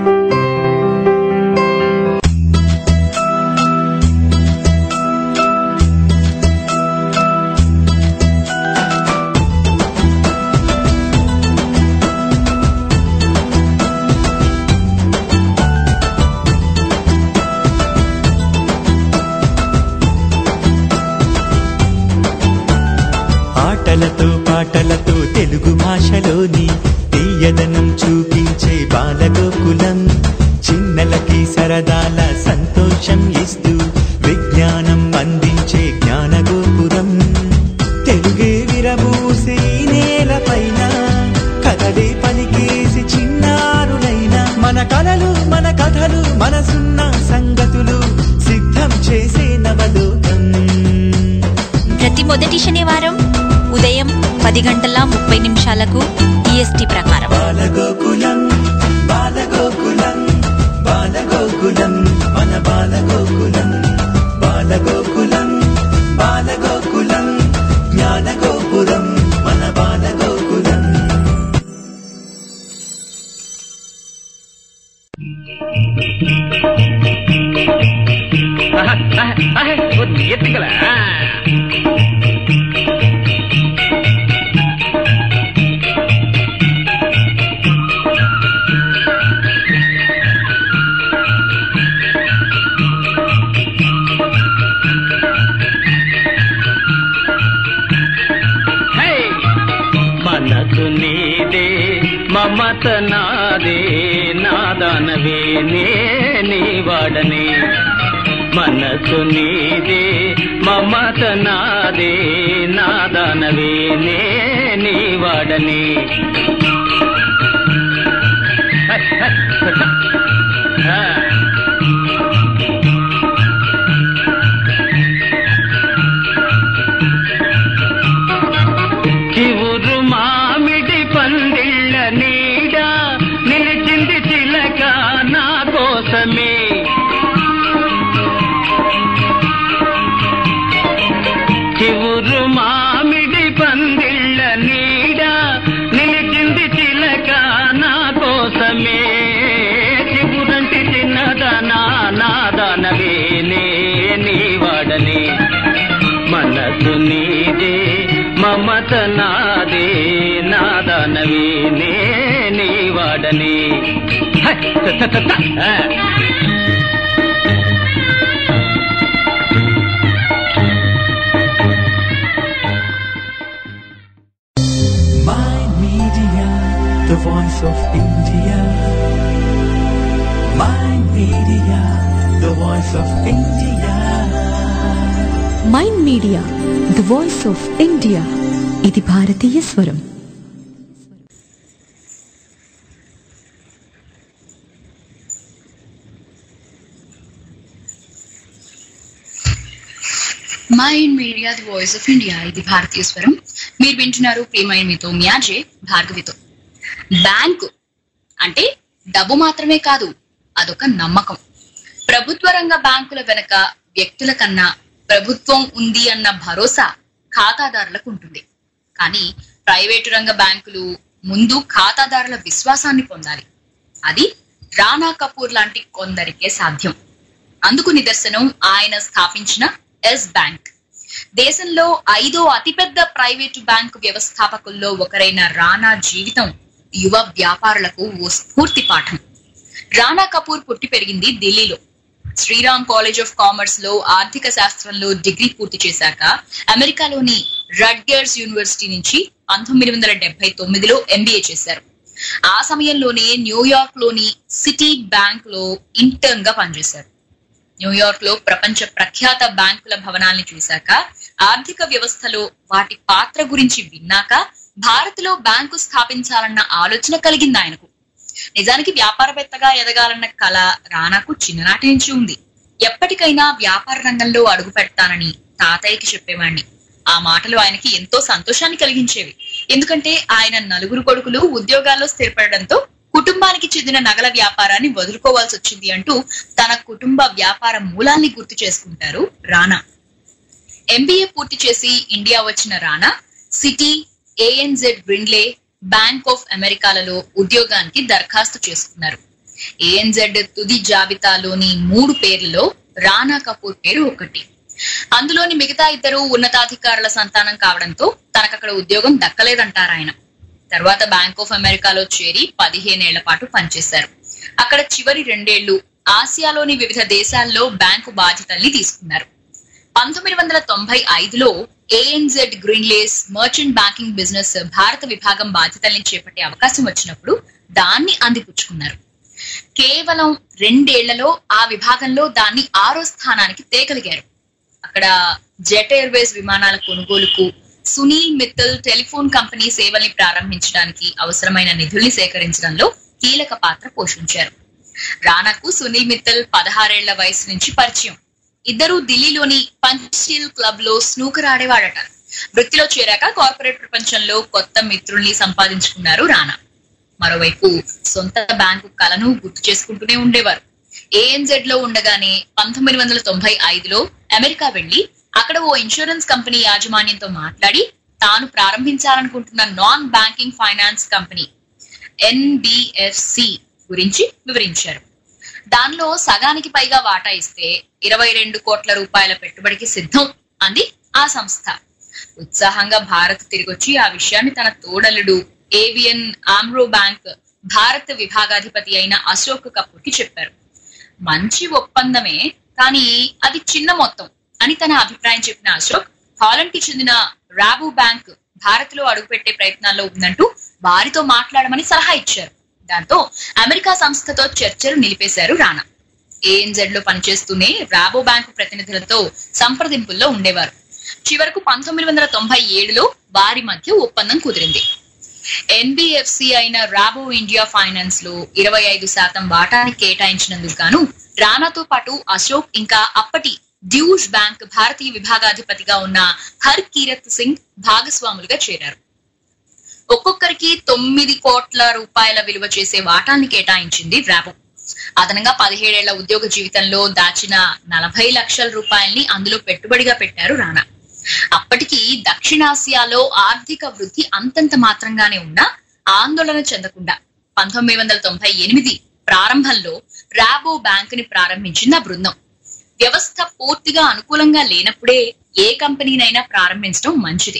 ఆటలతో పాటలతో తెలుగు భాషలోని తీయదనం చూపించే బాలగోకులం, చిన్నలకి సరదాల సంతోషం ఇస్తూ విజ్ఞానం అందించే జ్ఞానగోపురం. తెలుగే విరబూసే నేలపైన కథలే పలికేసి చిన్నారులైన మన కలలు, మన కథలు, మనసున్న సంగతులు సిద్ధం చేసే నవలోకం. ప్రతి మొదటి శనివారం ఉదయం పది గంటల ముప్పై నిమిషాలకు ఈఎస్టీ ప్రకారం. బాలగోకులం, బాలగోకులం, బాలగోకులం, మన బాలగోకులం, బాలగోకులం, బాలగోకులం, జ్ఞానగోపురం, మన బాలగోకులం. మనసు నీదే, మమత నాదే, నాదానవే నే నీ వాడనే. మనసు నీదే, మమత నాదే, నాదానవే నే నీ వాడనే. మమత నాదే నాదానవే నే నీ వాడనే. Mind Media, the voice of India. Mind Media, the voice of India. Mind media the voice of India. ఇది భారతీయ స్వరం. Mind media the voice of India, ఇది భారతీయ స్వరం. మీరు వింటున్నారు ప్రియమైన మీతో మ్యాజే భార్గవితో. బ్యాంకు అంటే డబ్బు మాత్రమే కాదు, అదొక నమ్మకం. ప్రభుత్వ రంగ బ్యాంకుల వెనక వ్యక్తుల కన్నా ప్రభుత్వం ఉంది అన్న భరోసా ఖాతాదారులకు ఉంటుంది. కానీ ప్రైవేటు రంగ బ్యాంకులు ముందు ఖాతాదారుల విశ్వాసాన్ని పొందాలి. అది రాణా కపూర్ లాంటి కొందరికే సాధ్యం. అందుకు నిదర్శనం ఆయన స్థాపించిన ఎస్ బ్యాంక్. దేశంలో ఐదో అతిపెద్ద ప్రైవేటు బ్యాంకు వ్యవస్థాపకుల్లో ఒకరైన రాణా జీవితం యువ వ్యాపారులకు ఓ స్ఫూర్తి పాఠం. రాణా కపూర్ పుట్టి పెరిగింది ఢిల్లీలో. శ్రీరామ్ కాలేజ్ ఆఫ్ కామర్స్ లో ఆర్థిక శాస్త్రంలో డిగ్రీ పూర్తి చేశాక అమెరికాలోని రట్గర్స్ యూనివర్సిటీ నుంచి పంతొమ్మిది వందల డెబ్బై తొమ్మిదిలో ఎంబీఏ చేశారు. ఆ సమయంలోనే న్యూయార్క్ లోని సిటీ బ్యాంక్ లో ఇంటర్న్ గా పనిచేశారు. న్యూయార్క్ లో ప్రపంచ ప్రఖ్యాత బ్యాంకుల భవనాల్ని చూశాక, ఆర్థిక వ్యవస్థలో వాటి పాత్ర గురించి విన్నాక భారత్ లో బ్యాంకు స్థాపించాలన్న ఆలోచన కలిగింది ఆయనకు. నిజానికి వ్యాపారవేత్తగా ఎదగాలన్న కళ రానాకు చిన్ననాటి నుంచి ఉంది. ఎప్పటికైనా వ్యాపార రంగంలో అడుగు పెడతానని తాతయ్యకి చెప్పేవాణ్ణి. ఆ మాటలు ఆయనకి ఎంతో సంతోషాన్ని కలిగించేవి. ఎందుకంటే ఆయన నలుగురు కొడుకులు ఉద్యోగాల్లో స్థిరపడడంతో కుటుంబానికి చెందిన నగల వ్యాపారాన్ని వదులుకోవాల్సి వచ్చింది అంటూ తన కుటుంబ వ్యాపార మూలాల్ని గుర్తు చేసుకుంటారు రానా. ఎంబీఏ పూర్తి చేసి ఇండియా వచ్చిన Rana Citi, ANZ Grindlays, bank of అమెరికాలలో ఉద్యోగానికి దరఖాస్తు చేసుకున్నారు. ఏఎన్జెడ్ తుది జాబితాలోని మూడు పేర్లలో రానా కపూర్ పేరు ఒకటి. అందులోని మిగతా ఇద్దరు ఉన్నతాధికారుల సంతానం కావడంతో తనకక్కడ ఉద్యోగం దక్కలేదంటారు ఆయన. తర్వాత బ్యాంక్ ఆఫ్ అమెరికాలో చేరి పదిహేనేళ్ల పాటు పనిచేశారు. అక్కడ చివరి రెండేళ్లు ఆసియాలోని వివిధ దేశాల్లో బ్యాంకు బాధ్యతల్ని తీసుకున్నారు. పంతొమ్మిది వందల తొంభై ఐదులో ANZ Grindlays merchant banking business భారత విభాగం బాధ్యతల్ని చేపట్టే అవకాశం వచ్చినప్పుడు దాన్ని అందిపుచ్చుకున్నారు. కేవలం రెండేళ్లలో ఆ విభాగంలో దాన్ని ఆరో స్థానానికి తేగలిగారు. అక్కడ జెట్ ఎయిర్వేస్ విమానాల కొనుగోలుకు, సునీల్ మిత్తల్ టెలిఫోన్ కంపెనీ సేవల్ని ప్రారంభించడానికి అవసరమైన నిధుల్ని సేకరించడంలో కీలక పాత్ర పోషించారు. రానాకు సునీల్ మిత్తల్ పదహారేళ్ల వయసు నుంచి పరిచయం. ఇద్దరు ఢిల్లీలోని పంచశీల్ క్లబ్ లో స్నూకర్ ఆడేవాడట. వృత్తిలో చేరాక కార్పొరేట్ ప్రపంచంలో కొత్త మిత్రుల్ని సంపాదించుకున్నారు రానా. మరోవైపు సొంత బ్యాంకు కలను గుర్తు చేసుకుంటూనే ఉండేవారు. ఏఎన్జెడ్ లో ఉండగానే పంతొమ్మిది వందల తొంభై ఐదులో అమెరికా వెళ్లి అక్కడ ఓ ఇన్సూరెన్స్ కంపెనీ యాజమాన్యంతో మాట్లాడి తాను ప్రారంభించాలనుకుంటున్న non banking finance company NBFC గురించి వివరించారు. దానిలో సగానికి పైగా వాటా ఇస్తే ఇరవై రెండు కోట్ల రూపాయల పెట్టుబడికి సిద్ధం అంది ఆ సంస్థ. ఉత్సాహంగా భారత్ తిరిగొచ్చి ఆ విషయాన్ని తన తోడలుడు ఏవిఎన్ ఆమ్రో బ్యాంక్ భారత్ విభాగాధిపతి అయిన అశోక్ కపూర్ కి చెప్పారు. మంచి ఒప్పందమే, కానీ అది చిన్న మొత్తం అని తన అభిప్రాయం చెప్పిన అశోక్ హాలండ్ కి చెందిన రాబో బ్యాంక్ భారత్ లో అడుగుపెట్టే ప్రయత్నాల్లో ఉందంటూ వారితో మాట్లాడమని సలహా ఇచ్చారు. దాంతో అమెరికా సంస్థతో చర్చలు నిలిపేశారు రానా. ఏఎన్జెడ్ లో పనిచేస్తూనే రాబో బ్యాంకు ప్రతినిధులతో సంప్రదింపుల్లో ఉండేవారు. చివరకు పంతొమ్మిది వందల తొంభై ఏడులో వారి మధ్య ఒప్పందం కుదిరింది. ఎన్బిఎఫ్సి అయిన రాబో ఇండియా ఫైనాన్స్ లో ఇరవై ఐదు శాతం వాటాని కేటాయించినందుకు గాను రానాతో పాటు అశోక్ ఇంకా అప్పటి డ్యూష్ బ్యాంక్ భారతీయ విభాగాధిపతిగా ఉన్న హర్ కీరత్ సింగ్ భాగస్వాములుగా చేరారు. ఒక్కొక్కరికి తొమ్మిది కోట్ల రూపాయల విలువ చేసే వాటాల్ని కేటాయించింది రాబో. అదనంగా పదిహేడేళ్ల ఉద్యోగ జీవితంలో దాచిన నలభై లక్షల రూపాయల్ని అందులో పెట్టుబడిగా పెట్టారు రానా. అప్పటికి దక్షిణాసియాలో ఆర్థిక వృద్ధి అంతంత మాత్రంగానే ఉన్నా ఆందోళన చెందకుండా పంతొమ్మిది వందల తొంభై ఎనిమిది ప్రారంభంలో రాబో బ్యాంక్ ని ప్రారంభించింది ఆ బృందం. వ్యవస్థ పూర్తిగా అనుకూలంగా లేనప్పుడే ఏ కంపెనీనైనా ప్రారంభించడం మంచిది.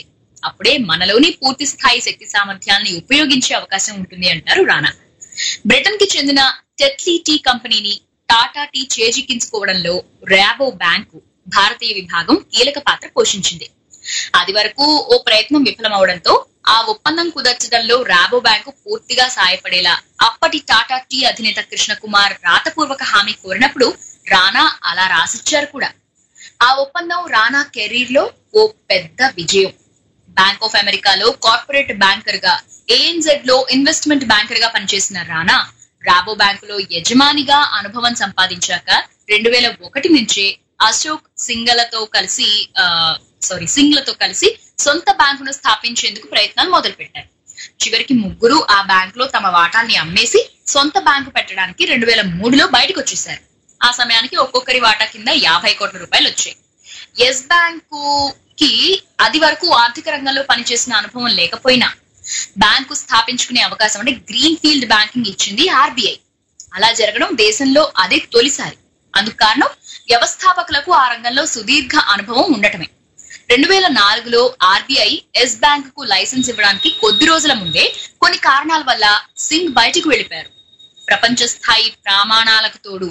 అప్పుడే మనలోని పూర్తి స్థాయి శక్తి సామర్థ్యాన్ని ఉపయోగించే అవకాశం ఉంటుంది అంటారు రాణా. బ్రిటన్ కి చెందిన టెట్లీ టీ కంపెనీని టాటా టీ చేజిక్కించుకోవడంలో ర్యాబో బ్యాంకు భారతీయ విభాగం కీలక పాత్ర పోషించింది. అది వరకు ఓ ప్రయత్నం విఫలమవడంతో ఆ ఒప్పందం కుదర్చడంలో ర్యాబో బ్యాంకు పూర్తిగా సాయపడేలా అప్పటి టాటా టీ అధినేత కృష్ణ కుమార్ రాతపూర్వక హామీ కోరినప్పుడు రాణా అలా రాసిచ్చారు కూడా. ఆ ఒప్పందం రాణా కెరీర్ లో ఓ పెద్ద విజయం. బ్యాంక్ ఆఫ్ అమెరికాలో కార్పొరేట్ బ్యాంకర్ గా, ఏఎన్జెడ్ లో ఇన్వెస్ట్మెంట్ బ్యాంకర్ గా పనిచేసిన రాణా రాబో బ్యాంకులో యజమానిగా అనుభవం సంపాదించాక రెండు వేల ఒకటి నుంచే అశోక్ సింగలతో కలిసి ఆ సారీ సింగ్లతో కలిసి సొంత బ్యాంకును స్థాపించేందుకు ప్రయత్నాలు మొదలు పెట్టారు. చివరికి ముగ్గురు ఆ బ్యాంక్ లో తమ వాటాల్ని అమ్మేసి సొంత బ్యాంకు పెట్టడానికి రెండు వేల మూడులో బయటకు వచ్చేసారు. ఆ సమయానికి ఒక్కొక్కరి వాటా కింద యాభై కోట్ల రూపాయలు వచ్చాయి. ఎస్ బ్యాంకు కి అది వరకు ఆర్థిక రంగంలో పనిచేసిన అనుభవం లేకపోయినా బ్యాంకు స్థాపించుకునే అవకాశం అంటే గ్రీన్ ఫీల్డ్ బ్యాంకింగ్ ఇచ్చింది ఆర్బీఐ. అలా జరగడం దేశంలో అదే తొలిసారి. అందుకు కారణం వ్యవస్థాపకులకు ఆ రంగంలో సుదీర్ఘ అనుభవం ఉండటమే. రెండు వేల నాలుగులో ఆర్బీఐ ఎస్ బ్యాంక్ కు లైసెన్స్ ఇవ్వడానికి కొద్ది రోజుల ముందే కొన్ని కారణాల వల్ల సింగ్ బయటకు వెళ్లిపోయారు. ప్రపంచ స్థాయి ప్రమాణాలకు తోడు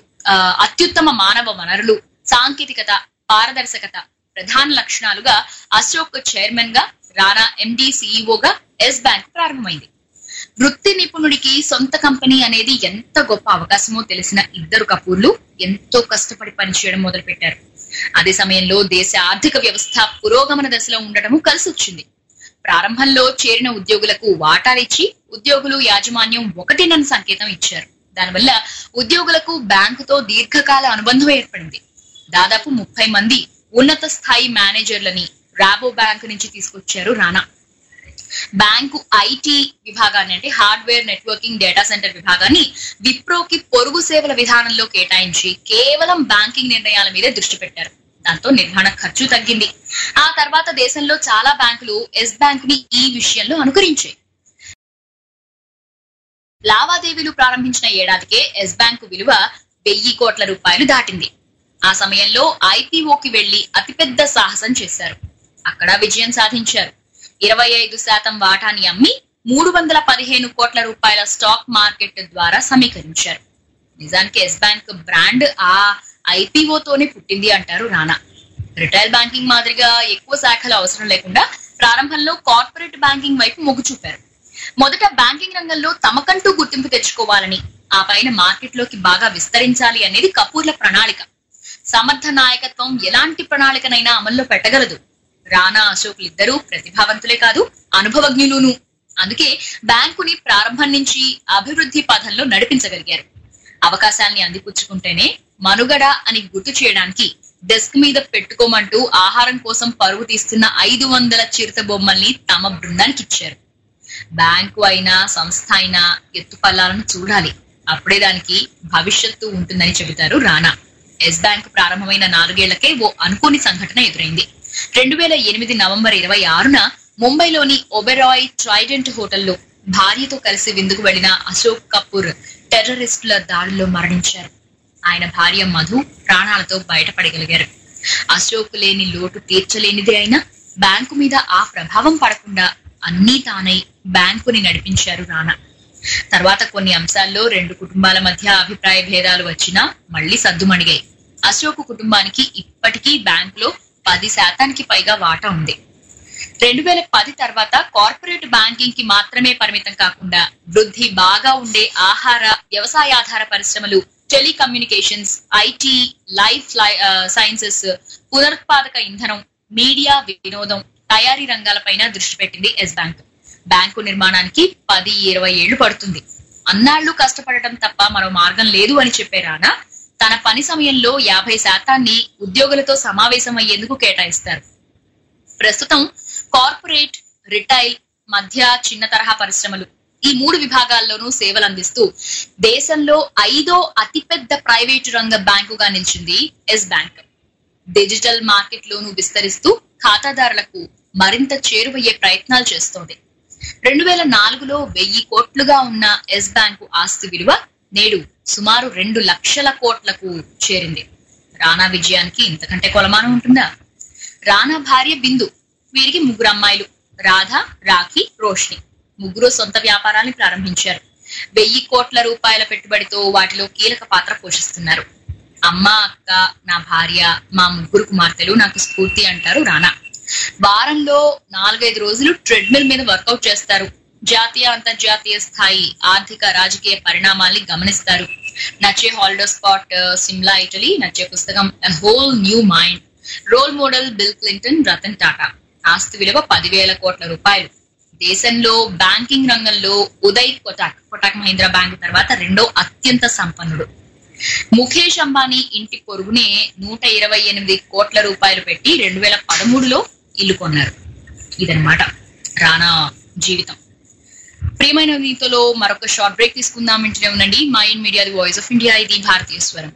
అత్యుత్తమ మానవ వనరులు, సాంకేతికత, పారదర్శకత ప్రధాన లక్షణాలుగా అశోక్ చైర్మన్ గా, రాణా ఎండి సిఇఓగా ఎస్ బ్యాంక్ ప్రారంభమైంది. వృత్తి నిపుణుడికి సొంత కంపెనీ అనేది ఎంత గొప్ప అవకాశమో తెలిసిన ఇద్దరు కపూర్లు ఎంతో కష్టపడి పనిచేయడం మొదలు పెట్టారు. అదే సమయంలో దేశ ఆర్థిక వ్యవస్థ పురోగమన దశలో ఉండటము కలిసి వచ్చింది. ప్రారంభంలో చేరిన ఉద్యోగులకు వాటాలిచ్చి ఉద్యోగులు యాజమాన్యం ఒకటినని సంకేతం ఇచ్చారు. దానివల్ల ఉద్యోగులకు బ్యాంకుతో దీర్ఘకాల అనుబంధం ఏర్పడింది. దాదాపు ముప్పై మంది ఉన్నత స్థాయి మేనేజర్లని రాబో బ్యాంకు నుంచి తీసుకొచ్చారు రాణా. బ్యాంకు ఐటీ విభాగాన్ని అంటే హార్డ్వేర్, నెట్వర్కింగ్, డేటా సెంటర్ విభాగాన్ని విప్రోకి పొరుగు సేవల విధానంలో కేటాయించి కేవలం బ్యాంకింగ్ నిర్ణయాల మీదే దృష్టి పెట్టారు. దాంతో నిర్వహణ ఖర్చు తగ్గింది. ఆ తర్వాత దేశంలో చాలా బ్యాంకులు ఎస్ బ్యాంక్ ని ఈ విషయంలో అనుకరించాయి. లావాదేవీలు ప్రారంభించిన ఏడాదికే ఎస్ బ్యాంకు విలువ వెయ్యి కోట్ల రూపాయలు దాటింది. ఆ సమయంలో ఐపీఓకి వెళ్లి అతిపెద్ద సాహసం చేశారు. అక్కడ విజయం సాధించారు. ఇరవై ఐదు శాతం వాటాని అమ్మి మూడు వందల పదిహేను కోట్ల రూపాయల స్టాక్ మార్కెట్ ద్వారా సమీకరించారు. నిజానికి ఎస్ బ్యాంక్ బ్రాండ్ ఆ ఐపీఓతోనే పుట్టింది అంటారు రాణా. రిటైల్ బ్యాంకింగ్ మాదిరిగా ఎక్కువ శాఖలు అవసరం లేకుండా ప్రారంభంలో కార్పొరేట్ బ్యాంకింగ్ వైపు మొగ్గు చూపారు. మొదట బ్యాంకింగ్ రంగంలో తమకంటూ గుర్తింపు తెచ్చుకోవాలని, ఆ పైన మార్కెట్ లోకి బాగా విస్తరించాలి అనేది కపూర్ల ప్రణాళిక. సమర్థ నాయకత్వం ఎలాంటి ప్రణాళికనైనా అమల్లో పెట్టగలదు. రాణా, అశోక్ ఇద్దరూ ప్రతిభావంతులే కాదు, అనుభవజ్ఞులును. అందుకే బ్యాంకుని ప్రారంభం నుంచి అభివృద్ధి పథంలో నడిపించగలిగారు. అవకాశాల్ని అందిపుచ్చుకుంటేనే మనుగడ అని గుర్తు చేయడానికి డెస్క్ మీద పెట్టుకోమంటూ ఆహారం కోసం పరుగు తీస్తున్న ఐదు వందల చిరుత బొమ్మల్ని తమ బృందానికి ఇచ్చారు. బ్యాంకు అయినా సంస్థ అయినా ఎత్తుపల్లాలను చూడాలి, అప్పుడే దానికి భవిష్యత్తు ఉంటుందని చెబుతారు రాణా. ఎస్ బ్యాంక్ ప్రారంభమైన నాలుగేళ్లకే ఓ అనుకోని సంఘటన ఎదురైంది. రెండు వేల ఎనిమిది నవంబర్ ఇరవై ఆరున ముంబైలోని ఒబెరాయ్ ట్రైడెంట్ హోటల్లో భార్యతో కలిసి విందుకు వెళ్లిన అశోక్ కపూర్ టెర్రరిస్టుల దాడుల్లో మరణించారు. ఆయన భార్య మధు ప్రాణాలతో బయటపడగలిగారు. అశోక్ లేని లోటు తీర్చలేనిదే అయినా బ్యాంకు మీద ఆ ప్రభావం పడకుండా అన్నీ తానై బ్యాంకుని నడిపించారు రాణా. తర్వాత కొన్ని అంశాల్లో రెండు కుటుంబాల మధ్య అభిప్రాయ భేదాలు వచ్చినా మళ్లీ సద్దుమణిగాయి. అశోక్ కుటుంబానికి ఇప్పటికీ బ్యాంకులో పది శాతానికి పైగా వాటా ఉంది. రెండు వేల పది తర్వాత కార్పొరేట్ బ్యాంకింగ్ కి మాత్రమే పరిమితం కాకుండా వృద్ధి బాగా ఉండే ఆహార, వ్యవసాయాధార పరిశ్రమలు, టెలికమ్యూనికేషన్స్, ఐటీ, లైఫ్ సైన్సెస్, పునరుత్పాదక ఇంధనం, మీడియా, వినోదం, తయారీ రంగాలపైన దృష్టి పెట్టింది ఎస్ బ్యాంక్. బ్యాంకు నిర్మాణానికి పది ఇరవై ఏళ్లు పడుతుంది. అన్నాళ్లు కష్టపడటం తప్ప మరో మార్గం లేదు అని చెప్పే రాణా తన పని సమయంలో యాభై శాతాన్ని ఉద్యోగులతో సమావేశం అయ్యేందుకు కేటాయిస్తారు. ప్రస్తుతం కార్పొరేట్, రిటైల్, మధ్య, చిన్న తరహా పరిశ్రమలు ఈ మూడు విభాగాల్లోనూ సేవలు అందిస్తూ దేశంలో ఐదో అతిపెద్ద ప్రైవేటు రంగ బ్యాంకుగా నిలిచింది ఎస్ బ్యాంక్. డిజిటల్ మార్కెట్ లోను విస్తరిస్తూ ఖాతాదారులకు మరింత చేరువయ్యే ప్రయత్నాలు చేస్తోంది. రెండు వేల నాలుగులో వెయ్యి కోట్లుగా ఉన్న ఎస్ బ్యాంకు ఆస్తి విలువ నేడు సుమారు రెండు లక్షల కోట్లకు చేరింది. రాణా విజయానికి ఇంతకంటే కొలమానం ఉంటుందా? రాణా భార్య బిందు, వీరికి ముగ్గురు అమ్మాయిలు, రాధ, రాఖీ, రోష్ని. ముగ్గురు సొంత వ్యాపారాన్ని ప్రారంభించారు. వెయ్యి కోట్ల రూపాయల పెట్టుబడితో వాటిలో కీలక పాత్ర పోషిస్తున్నారు. అమ్మ, అక్క, నా భార్య, మా ముగ్గురు కుమార్తెలు నాకు స్ఫూర్తి అంటారు రానా. వారంలో నాలుగైదు రోజులు ట్రెడ్మిల్ మీద వర్కౌట్ చేస్తారు. జాతీయ, అంతర్జాతీయ స్థాయి ఆర్థిక రాజకీయ పరిణామాల్ని గమనిస్తారు. నచ్చే హాలిడే స్పాట్ సిమ్లా, ఇటలీ. నచ్చే పుస్తకం whole new mind. Role model Bill Clinton, Ratan Tata. ఆస్తి విలువ పదివేల కోట్ల రూపాయలు. దేశంలో బ్యాంకింగ్ రంగంలో ఉదయ్ కొటాక్, కొటాక్ మహీంద్రా బ్యాంక్ తర్వాత రెండో అత్యంత సంపన్నుడు. ముఖేష్ అంబానీ ఇంటి పొరుగునే నూట ఇరవై ఎనిమిది కోట్ల రూపాయలు పెట్టి రెండు వేల పదమూడులో ఇల్లు కొన్నారు. ఇదనమాట రానా జీవితం. ప్రియమైన గీతలో మరొక షార్ట్ బ్రేక్ తీసుకుందాం. ఇంటనే ఉండండి mind media, the voice of India. ఇది భారతీయ స్వరం.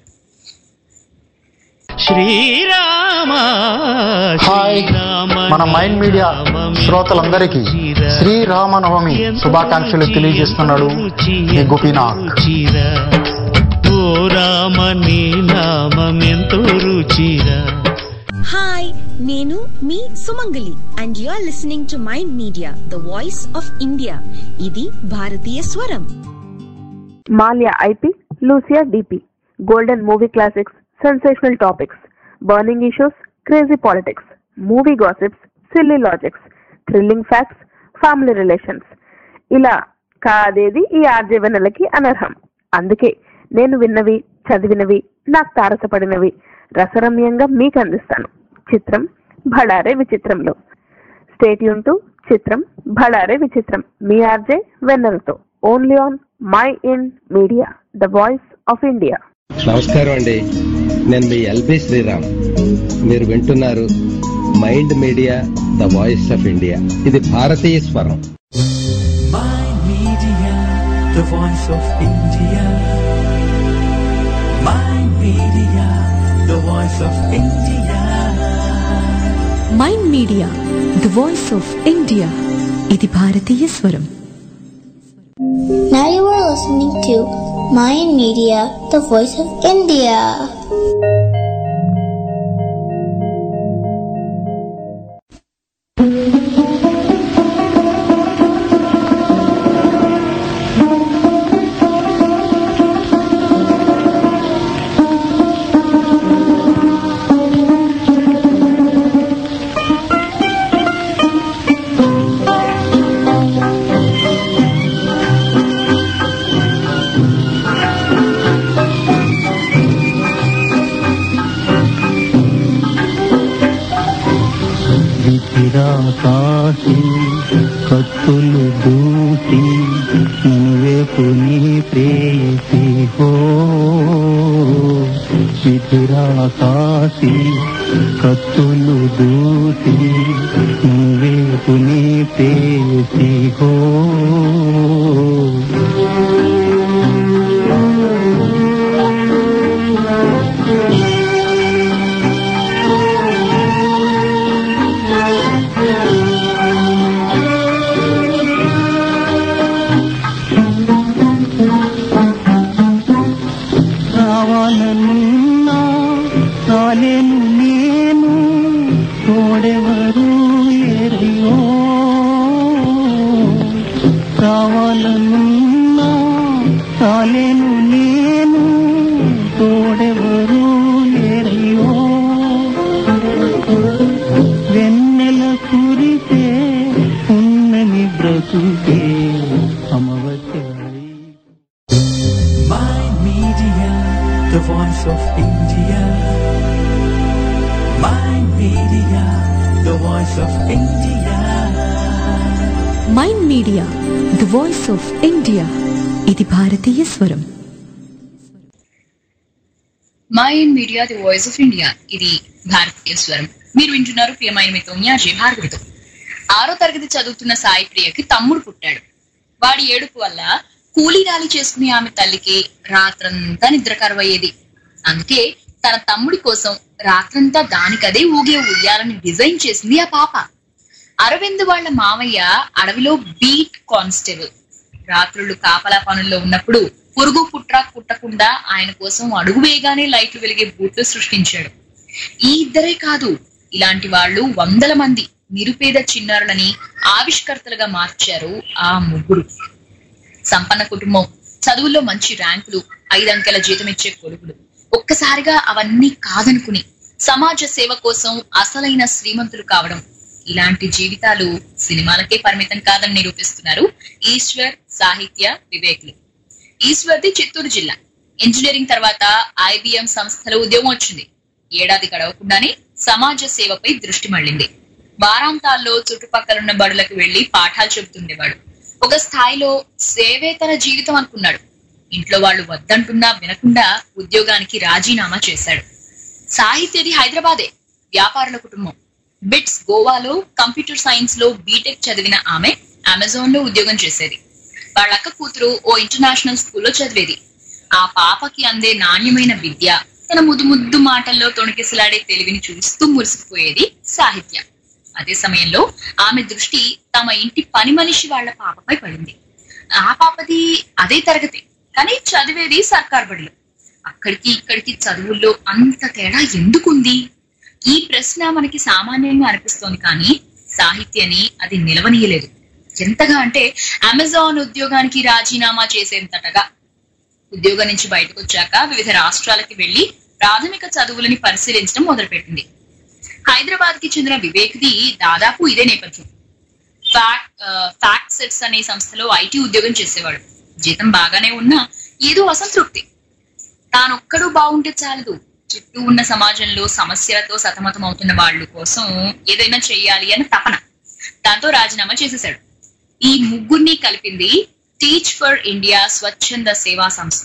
శ్రీరామ హాయ్, మన మైండ్ మీడియా శ్రోతలందరికీ శ్రీరామనవమి శుభాకాంక్షలు తెలియజేస్తున్నాడు మీ గోపీనాథ్. ఓ రామ నీ నామమెంతో రుచిరా. హాయ్, నేను మీ Sumangali and you are listening to mind media, the voice of India. ఇది భారతీయ స్వరం. మాల్యా ఐపీ, లూసియా డిపి, golden movie classics, sensational topics, burning issues, crazy politics, movie gossips, silly logics, thrilling facts, family relations. ఇలా కాదేది ఈ ఆర్జీవనలకి అనర్హం. అందుకే నేను విన్నవి, చదివినవి, నాకు తారసపడినవి రసరమ్యంగా మీకు అందిస్తాను. చిత్రం భడారే విచిత్రంలో. స్టేట్ యూన్ టు చిత్రం భడారే విచిత్రం, మీ ఆర్జే వెన్నెలతో, only on mind media, the voice of India. నమస్కారం అండి, నేను మీ ఎల్బి శ్రీరామ్. మీరు వింటున్నారు mind media, the voice of India. ఇది భారతీయ స్వరం. Mind Media, the voice of India. Mind Media, the voice of India. Mind media, the voice of India. ఇది భారతీయ స్వరం. Now you are listening to Mind Media, the voice of India. కాసి కత్తులు దూసి నువ్వేపు నీ ప్రేయసి హో. విధిరా కాసి కత్తులు దూసి నువ్వేపు నీ ప్రేయసి హో. Mind Media, the voice of India. Mind Media, the voice of India. Mind media, the voice of India. ఇది భారతీయ స్వరం. Mind media, the voice of India. ఇది భారతీయ స్వరం. మీరు వింటున్నారు ప్రియమైన మీతో అజయ్ భార్గవితో. ఆరో తరగతి చదువుతున్న సాయి ప్రియకి తమ్ముడు పుట్టాడు. వాడి ఏడుపు వల్ల కూలీ రాలి చేసుకునే ఆమె తల్లికి రాత్రంతా నిద్ర కరువయ్యేది. అందుకే తన తమ్ముడి కోసం రాత్రంతా దానికదే ఊగే ఉయ్యాలని డిజైన్ చేసింది ఆ పాప. అరవింద్ వాళ్ళ మామయ్య అడవిలో బీట్ కానిస్టేబుల్. రాత్రులు కాపలా పనుల్లో ఉన్నప్పుడు పురుగు పుట్రా పుట్టకుండా ఆయన కోసం అడుగు వేయగానే లైట్లు వెలిగే బూట్లు సృష్టించాడు. ఈ ఇద్దరే కాదు, ఇలాంటి వాళ్ళు వందల మంది నిరుపేద చిన్నారులని ఆవిష్కర్తలుగా మార్చారు ఆ ముగ్గురు. సంపన్న కుటుంబం, చదువుల్లో మంచి ర్యాంకులు, ఐదంకెల జీతం ఇచ్చే కొడుకులు. ఒక్కసారిగా అవన్నీ కాదనుకుని సమాజ సేవ కోసం అసలైన శ్రీమంతులు కావడం. ఇలాంటి జీవితాలు సినిమాలకే పరిమితం కాదని నిరూపిస్తున్నారు ఈశ్వర్, సాహిత్య, వివేక్లు. ఈశ్వర్ది చిత్తూరు జిల్లా. ఇంజనీరింగ్ తర్వాత ఐబిఎం సంస్థలో ఉద్యోగం వచ్చింది. ఏడాది గడవకుండానే సమాజ సేవపై దృష్టి మళ్లింది. వారాంతాల్లో చుట్టుపక్కలున్న బడులకు వెళ్లి పాఠాలు చెబుతుండేవాడు. ఒక స్థాయిలో సేవే తన జీవితం అనుకున్నాడు. ఇంట్లో వాళ్ళు వద్దంటున్నా వినకుండా ఉద్యోగానికి రాజీనామా చేశాడు. సాహిత్యది హైదరాబాదే, వ్యాపారుల కుటుంబం. బిట్స్ గోవాలో కంప్యూటర్ సైన్స్ లో బీటెక్ చదివిన ఆమె అమెజాన్ లో ఉద్యోగం చేసేది. వాళ్ళక్క కూతురు ఓ ఇంటర్నేషనల్ స్కూల్లో చదివేది. ఆ పాపకి అందే నాణ్యమైన విద్య, తన ముద్దు ముద్దు మాటల్లో తొణికిసలాడే తెలివిని చూస్తూ మురిసిపోయేది సాహిత్య. అదే సమయంలో ఆమె దృష్టి తమ ఇంటి పని మనిషి వాళ్ల పాపపై పడింది. ఆ పాపది అదే తరగతి, కానీ చదివేది సర్కార్ బడిలో. అక్కడికి ఇక్కడికి చదువుల్లో అంత తేడా ఎందుకుంది? ఈ ప్రశ్న మనకి సామాన్యంగా అనిపిస్తోంది, కానీ సాహిత్యని అది నిలవనీయలేదు. ఎంతగా అంటే అమెజాన్ ఉద్యోగానికి రాజీనామా చేసేంతటగా. ఉద్యోగం నుంచి బయటకు వచ్చాక వివిధ రాష్ట్రాలకి వెళ్లి ప్రాథమిక చదువులని పరిశీలించడం మొదలుపెట్టింది. హైదరాబాద్ కి చెందిన వివేక్ది దాదాపు ఇదే నేపథ్యం. ఫ్యాక్ట్ సెట్స్ అనే సంస్థలో ఐటీ ఉద్యోగం చేసేవాడు. జీతం బాగానే ఉన్నా ఏదో అసంతృప్తి. తానొక్కడూ బాగుంటే చాలదు, చుట్టూ ఉన్న సమాజంలో సమస్యలతో సతమతం అవుతున్న వాళ్ళ కోసం ఏదైనా చెయ్యాలి అన్న తపన. దాంతో రాజీనామా చేసేశాడు. ఈ ముగ్గురిని కలిపింది టీచ్ ఫర్ ఇండియా స్వచ్ఛంద సేవా సంస్థ.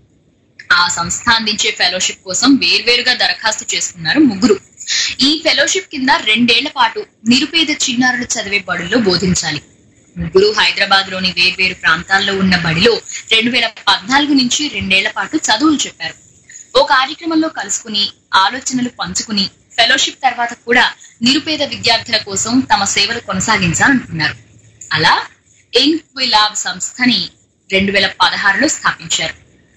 ఆ సంస్థ అందించే ఫెలోషిప్ కోసం వేర్వేరుగా దరఖాస్తు చేసుకున్నారు ముగ్గురు. ఈ ఫెలోషిప్ కింద రెండేళ్ల పాటు నిరుపేద చిన్నారులు చదివే బడుల్లో బోధించాలి. ముగ్గురు హైదరాబాద్ లోని వేర్వేరు ప్రాంతాల్లో ఉన్న బడిలో రెండు వేల పద్నాలుగు నుంచి రెండేళ్ల పాటు చదువులు చెప్పారు. ఓ కార్యక్రమంలో కలుసుకుని ఆలోచనలు పంచుకుని ఫెలోషిప్ తర్వాత కూడా నిరుపేద విద్యార్థుల కోసం తమ సేవలు కొనసాగించాలనుకున్నారు. అలా ఇన్క్విలాబ్ సంస్థని రెండు వేల పదహారులో స్థాపించారు.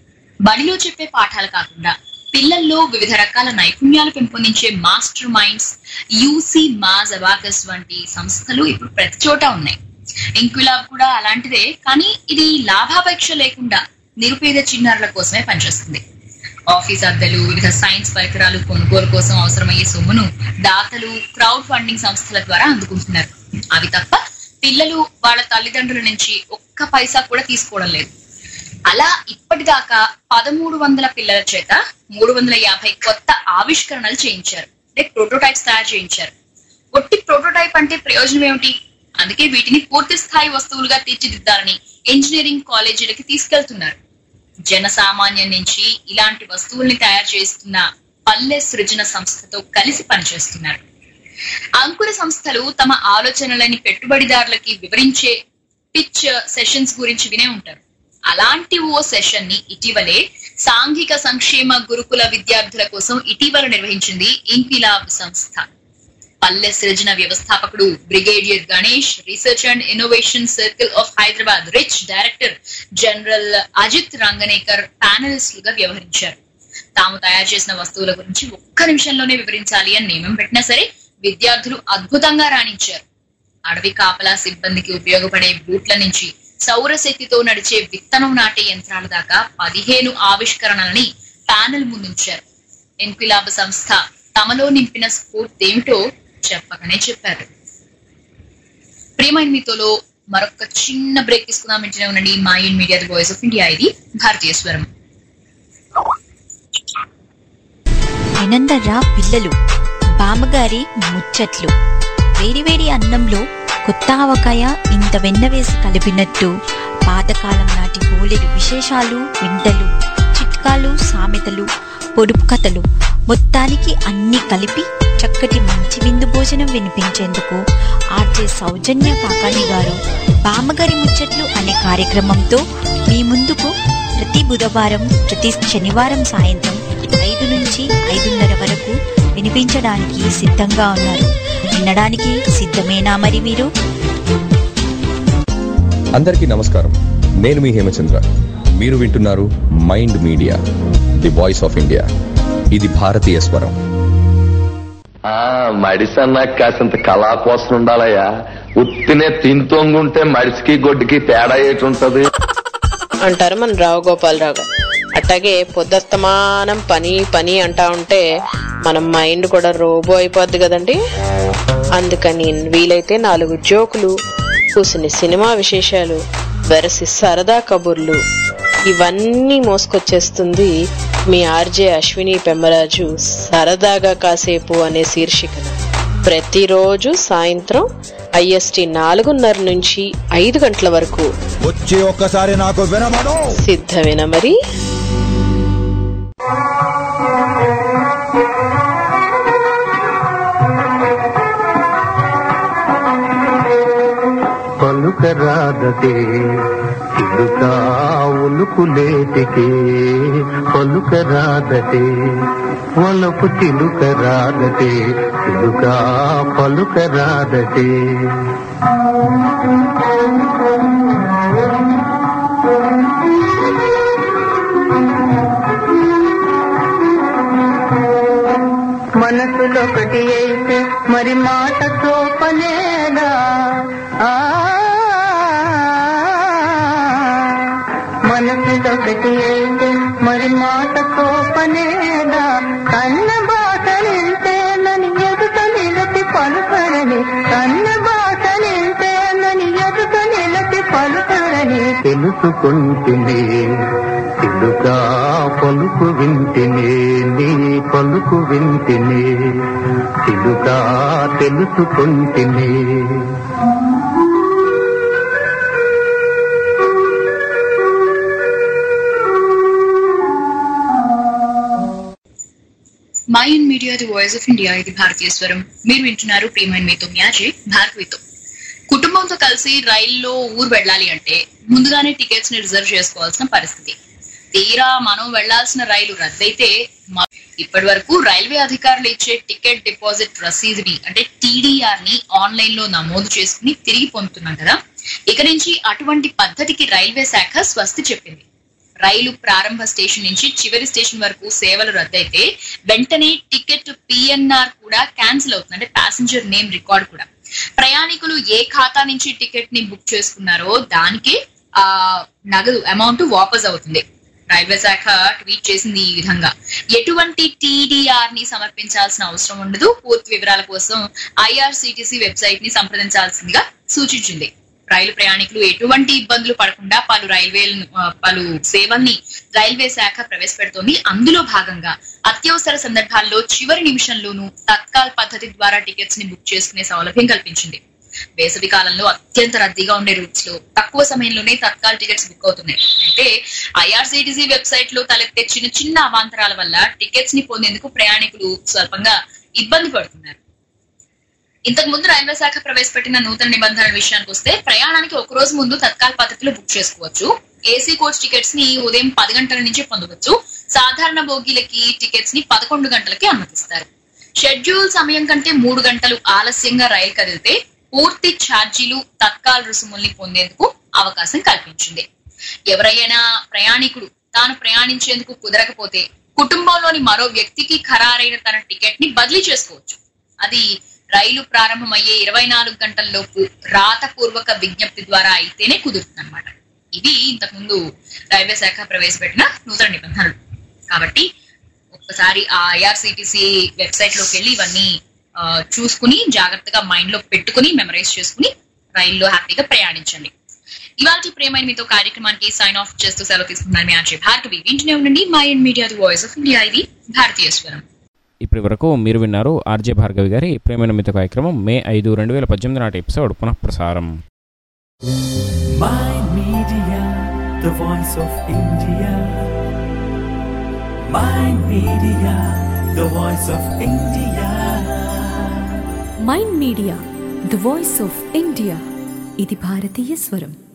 బడిలో చెప్పే పాఠాలు కాకుండా పిల్లల్లో వివిధ రకాల నైపుణ్యాలు పెంపొందించే master minds, UCMAS abacus వంటి సంస్థలు ఇప్పుడు ప్రతి చోట ఉన్నాయి. ఇంక్విలాబ్ కూడా అలాంటిదే, కానీ ఇది లాభాపేక్ష లేకుండా నిరుపేద చిన్నారుల కోసమే పనిచేస్తుంది. ఆఫీస్ అద్దెలు, వివిధ సైన్స్ పరికరాలు కొనుగోలు కోసం అవసరమయ్యే సొమ్మును దాతలు, క్రౌడ్ ఫండింగ్ సంస్థల ద్వారా అందుకుంటున్నారు. అవి తప్ప పిల్లలు వాళ్ళ తల్లిదండ్రుల నుంచి ఒక్క పైసా కూడా తీసుకోవడం లేదు. అలా ఇప్పటిదాకా పదమూడు వందల పిల్లల చేత మూడు వందల యాభై కొత్త ఆవిష్కరణలు చేయించారు, అంటే ప్రోటోటైప్స్ తయారు చేయించారు. ఒట్టి ప్రోటోటైప్ అంటే ప్రయోజనం ఏమిటి? అందుకే వీటిని పూర్తి స్థాయి వస్తువులుగా తీర్చిదిద్దాలని ఇంజనీరింగ్ కాలేజీలకి తీసుకెళ్తున్నారు. జన సామాన్యం నుంచి ఇలాంటి వస్తువుల్ని తయారు చేస్తున్న పల్లె సృజన సంస్థతో కలిసి పనిచేస్తున్నారు. అంకుర సంస్థలు తమ ఆలోచనలని పెట్టుబడిదారులకి వివరించే పిచ్ సెషన్స్ గురించి వినే ఉంటారు. అలాంటి ఓ సెషన్ ని ఇటీవలే సాంఘిక సంక్షేమ గురుకుల విద్యార్థుల కోసం ఇటీవల నిర్వహించింది ఇంక్విలాబ్ సంస్థ. పల్లె సృజన వ్యవస్థాపకుడు brigadier Ganesh, research and innovation circle of Hyderabad RICH director general Ajit Rangnekar ప్యానలిస్టులుగా వ్యవహరించారు. తాము తయారు చేసిన వస్తువుల గురించి ఒక్క నిమిషంలోనే వివరించాలి అని నియమం పెట్టినా సరే విద్యార్థులు అద్భుతంగా రాణించారు. అడవి కాపలా సిబ్బందికి ఉపయోగపడే బూట్ల నుంచి సౌరశక్తితో నడిచే విత్తనం నాటే యంత్రాల దాకా పదిహేను ఆవిష్కరణలని ప్యానెల్ ముందుంచారు. ఇంక్విలాబ్ సంస్థ తమలో నింపిన స్ఫూర్తి ఏమిటో చెప్పకనే చెప్పారు. ప్రియమైన మీతోలో మరొక చిన్న బ్రేక్ తీసుకుందాం. ఇంటనే ఉండండి. Mind media, the voice of India. ఇది భారతీయ స్వరం. వినందర్రా పిల్లలు, బామ్మగారి ముచ్చట్లు. వేడివేడి అన్నంలో కొత్త ఆవకాయ ఇంత వెన్న వేసి కలిపినట్టు పాతకాలం నాటి బోలెడు విశేషాలు, వింతలు, చిట్కాలు, సామెతలు, పొడుపు కథలు, మొత్తానికి అన్ని కలిపి చక్కటి మంచి విందు భోజనం వినిపించేందుకు ఆర్జే సౌజన్య కాకాని గారు బామ్మగారి ముచ్చట్లు అనే కార్యక్రమంతో మీ ముందుకు ప్రతి బుధవారం, ప్రతి శనివారం సాయంత్రం ఐదు నుంచి ఐదున్నర వరకు వినిపించడానికి సిద్ధంగా ఉన్నారు. వినడానికి సిద్ధమేనా మరి మీరు? అందరికీ నమస్కారం. నేను మీ హేమచంద్ర. మీరు వింటున్నారు mind media, the voice of India. ఇది భారతీయ స్వరం. మడిసి అన్నాక కాసింత కళా కోసం ఉండాలయ్యా. ఉత్తినే తింతొంగుంటే మడిసికి గొడ్డుకి తేడా ఏటి ఉంటది అంటారు మన రావు గోపాలరావు గారు. అట్లాగే పొద్దస్తమానం పని పని అంటా ఉంటే మన మైండ్ కూడా రోబో అయిపోద్ది కదండి. అందుకని వీలైతే నాలుగు జోకులు, కూసిన సినిమా విశేషాలు, వెరసి సరదా కబుర్లు ఇవన్నీ మోసుకొచ్చేస్తుంది మీ ఆర్జే అశ్విని పెమ్మరాజు సరదాగా కాసేపు అనే శీర్షికన ప్రతిరోజు సాయంత్రం ఐఎస్టీ నాలుగున్నర నుంచి ఐదు గంటల వరకు వచ్చి ఒక్కసారి నాకు వినమను. సిద్ధమేనా మరి? పలుకరాదటే చిలుక ఉలుకులేటికే, పలుకరాదటే ఒలపు చిలుకరాదటే, చిలుక పలుకరాదటే. మనసులొకటి అయితే మరి మాట తోపలేదా? మనసులొకటి అయితే మరి మాట తోపలేదా? కన్న బాసలింటేనని ఎదుట నిలతి పలుకరని, కన్న బాసలింటేనని ఎదుట నిలతి పలుకరని తెలుసుకుంటుంది చిలుక పలుకు వింటినే, నీ పలుకు వింటినే చిలుక తెలుసుకుంటినే. Mind media the voice of India, ఇది భారతీయ స్వరం. మీరు వింటున్నారు ప్రియమైన మీతో మ్యాజే భారతీయతో. కుటుంబంతో కలిసి రైల్లో ఊరు వెళ్ళాలి అంటే ముందుగానే టికెట్స్ ని రిజర్వ్ చేసుకోవాల్సిన పరిస్థితి. తీరా మనం వెళ్లాల్సిన రైలు రద్దయితే ఇప్పటి వరకు రైల్వే అధికారులు ఇచ్చే టికెట్ డిపాజిట్ రసీదుని అంటే టీడీఆర్ ని ఆన్లైన్ లో నమోదు చేసుకుని తిరిగి పొందుతున్నాం కదా. ఇక నుంచి అటువంటి పద్ధతికి రైల్వే శాఖ స్వస్తి చెప్పింది. రైలు ప్రారంభ స్టేషన్ నుంచి చివరి స్టేషన్ వరకు సేవలు రద్దయితే వెంటనే టికెట్ పిఎన్ఆర్ కూడా క్యాన్సిల్ అవుతుంది, అంటే ప్యాసింజర్ నేమ్ రికార్డ్ కూడా. ప్రయాణికులు ఏ ఖాతా నుంచి టికెట్ ని బుక్ చేసుకున్నారో దానికే ఆ నగదు అమౌంట్ వాపస్ అవుతుంది. రైల్వే శాఖ ట్వీట్ చేసింది ఈ విధంగా. ఎటువంటి టీడీఆర్ ని సమర్పించాల్సిన అవసరం ఉండదు. పూర్తి వివరాల కోసం ఐఆర్సిటిసి వెబ్సైట్ ని సంప్రదించాల్సిందిగా సూచించింది. రైలు ప్రయాణికులు ఎటువంటి ఇబ్బందులు పడకుండా పలు రైల్వే పలు సేవల్ని రైల్వే శాఖ ప్రవేశపెడుతోంది. అందులో భాగంగా అత్యవసర సందర్భాల్లో చివరి నిమిషంలోనూ తత్కాల్ పద్ధతి ద్వారా టికెట్స్ ని బుక్ చేసుకునే సౌలభ్యం కల్పించింది. వేసవి కాలంలో అత్యంత రద్దీగా ఉండే రూట్స్ లో తక్కువ సమయంలోనే తత్కాల్ టికెట్స్ బుక్ అవుతున్నాయి. అయితే ఐఆర్సిటిసి వెబ్సైట్ లో తలెత్తే చిన్న చిన్న అవాంతరాల వల్ల టికెట్స్ ని పొందేందుకు ప్రయాణికులు స్వల్పంగా ఇబ్బంది పడుతున్నారు. ఇంతకు ముందు రైల్వే శాఖ ప్రవేశపెట్టిన నూతన నిబంధనల విషయానికి వస్తే ప్రయాణానికి ఒక రోజు ముందు తత్కాల్ పద్ధతిలో బుక్ చేసుకోవచ్చు. ఏసీ కోచ్ టికెట్స్ ని ఉదయం పది గంటల నుంచి పొందవచ్చు. సాధారణ బోగీలకి టికెట్స్ ని పదకొండు గంటలకి అనుమతిస్తారు. షెడ్యూల్ సమయం కంటే మూడు గంటలు ఆలస్యంగా రైలు కదిలితే పూర్తి ఛార్జీలు తత్కాల్ రుసుముల్ని పొందేందుకు అవకాశం కల్పించింది. ఎవరైనా ప్రయాణికుడు తాను ప్రయాణించేందుకు కుదరకపోతే కుటుంబంలోని మరో వ్యక్తికి ఖరారైన తన టికెట్ ని బదిలీ చేసుకోవచ్చు. అది రైలు ప్రారంభమయ్యే ఇరవై నాలుగు గంటల్లోపు రాతపూర్వక విజ్ఞప్తి ద్వారా అయితేనే కుదురుతుంది అనమాట. ఇవి ఇంతకుముందు రైల్వే శాఖ ప్రవేశపెట్టిన నూతన నిబంధనలు. కాబట్టి ఒక్కసారి ఆ ఐఆర్సిటిసి వెబ్సైట్ లోకి వెళ్ళి ఇవన్నీ చూసుకుని జాగ్రత్తగా మైండ్ లో పెట్టుకుని మెమరైజ్ చేసుకుని రైల్లో హ్యాపీగా ప్రయాణించండి. ఇవాళ ప్రేమైన మీతో కార్యక్రమానికి సైన్ ఆఫ్ చేస్తూ సెలవు తీసుకున్నాను మీ ఆర్జే భార్గవి. వింటూనే ఉండండి mind media the voice of India, ఇది భారతీయ స్వరం. ఇప్పటి వరకు మీరు విన్నారు ఆర్జే భార్గవి గారి ప్రేమైన మిత కార్యక్రమం మే ఐదు రెండు వేల పద్దెనిమిది నాటి ఎపిసోడ్ పునః ప్రసారం. Mind Media, the voice of India. Mind Media, the voice of India. Mind media the voice of India, ఇది భారతీయ స్వరం.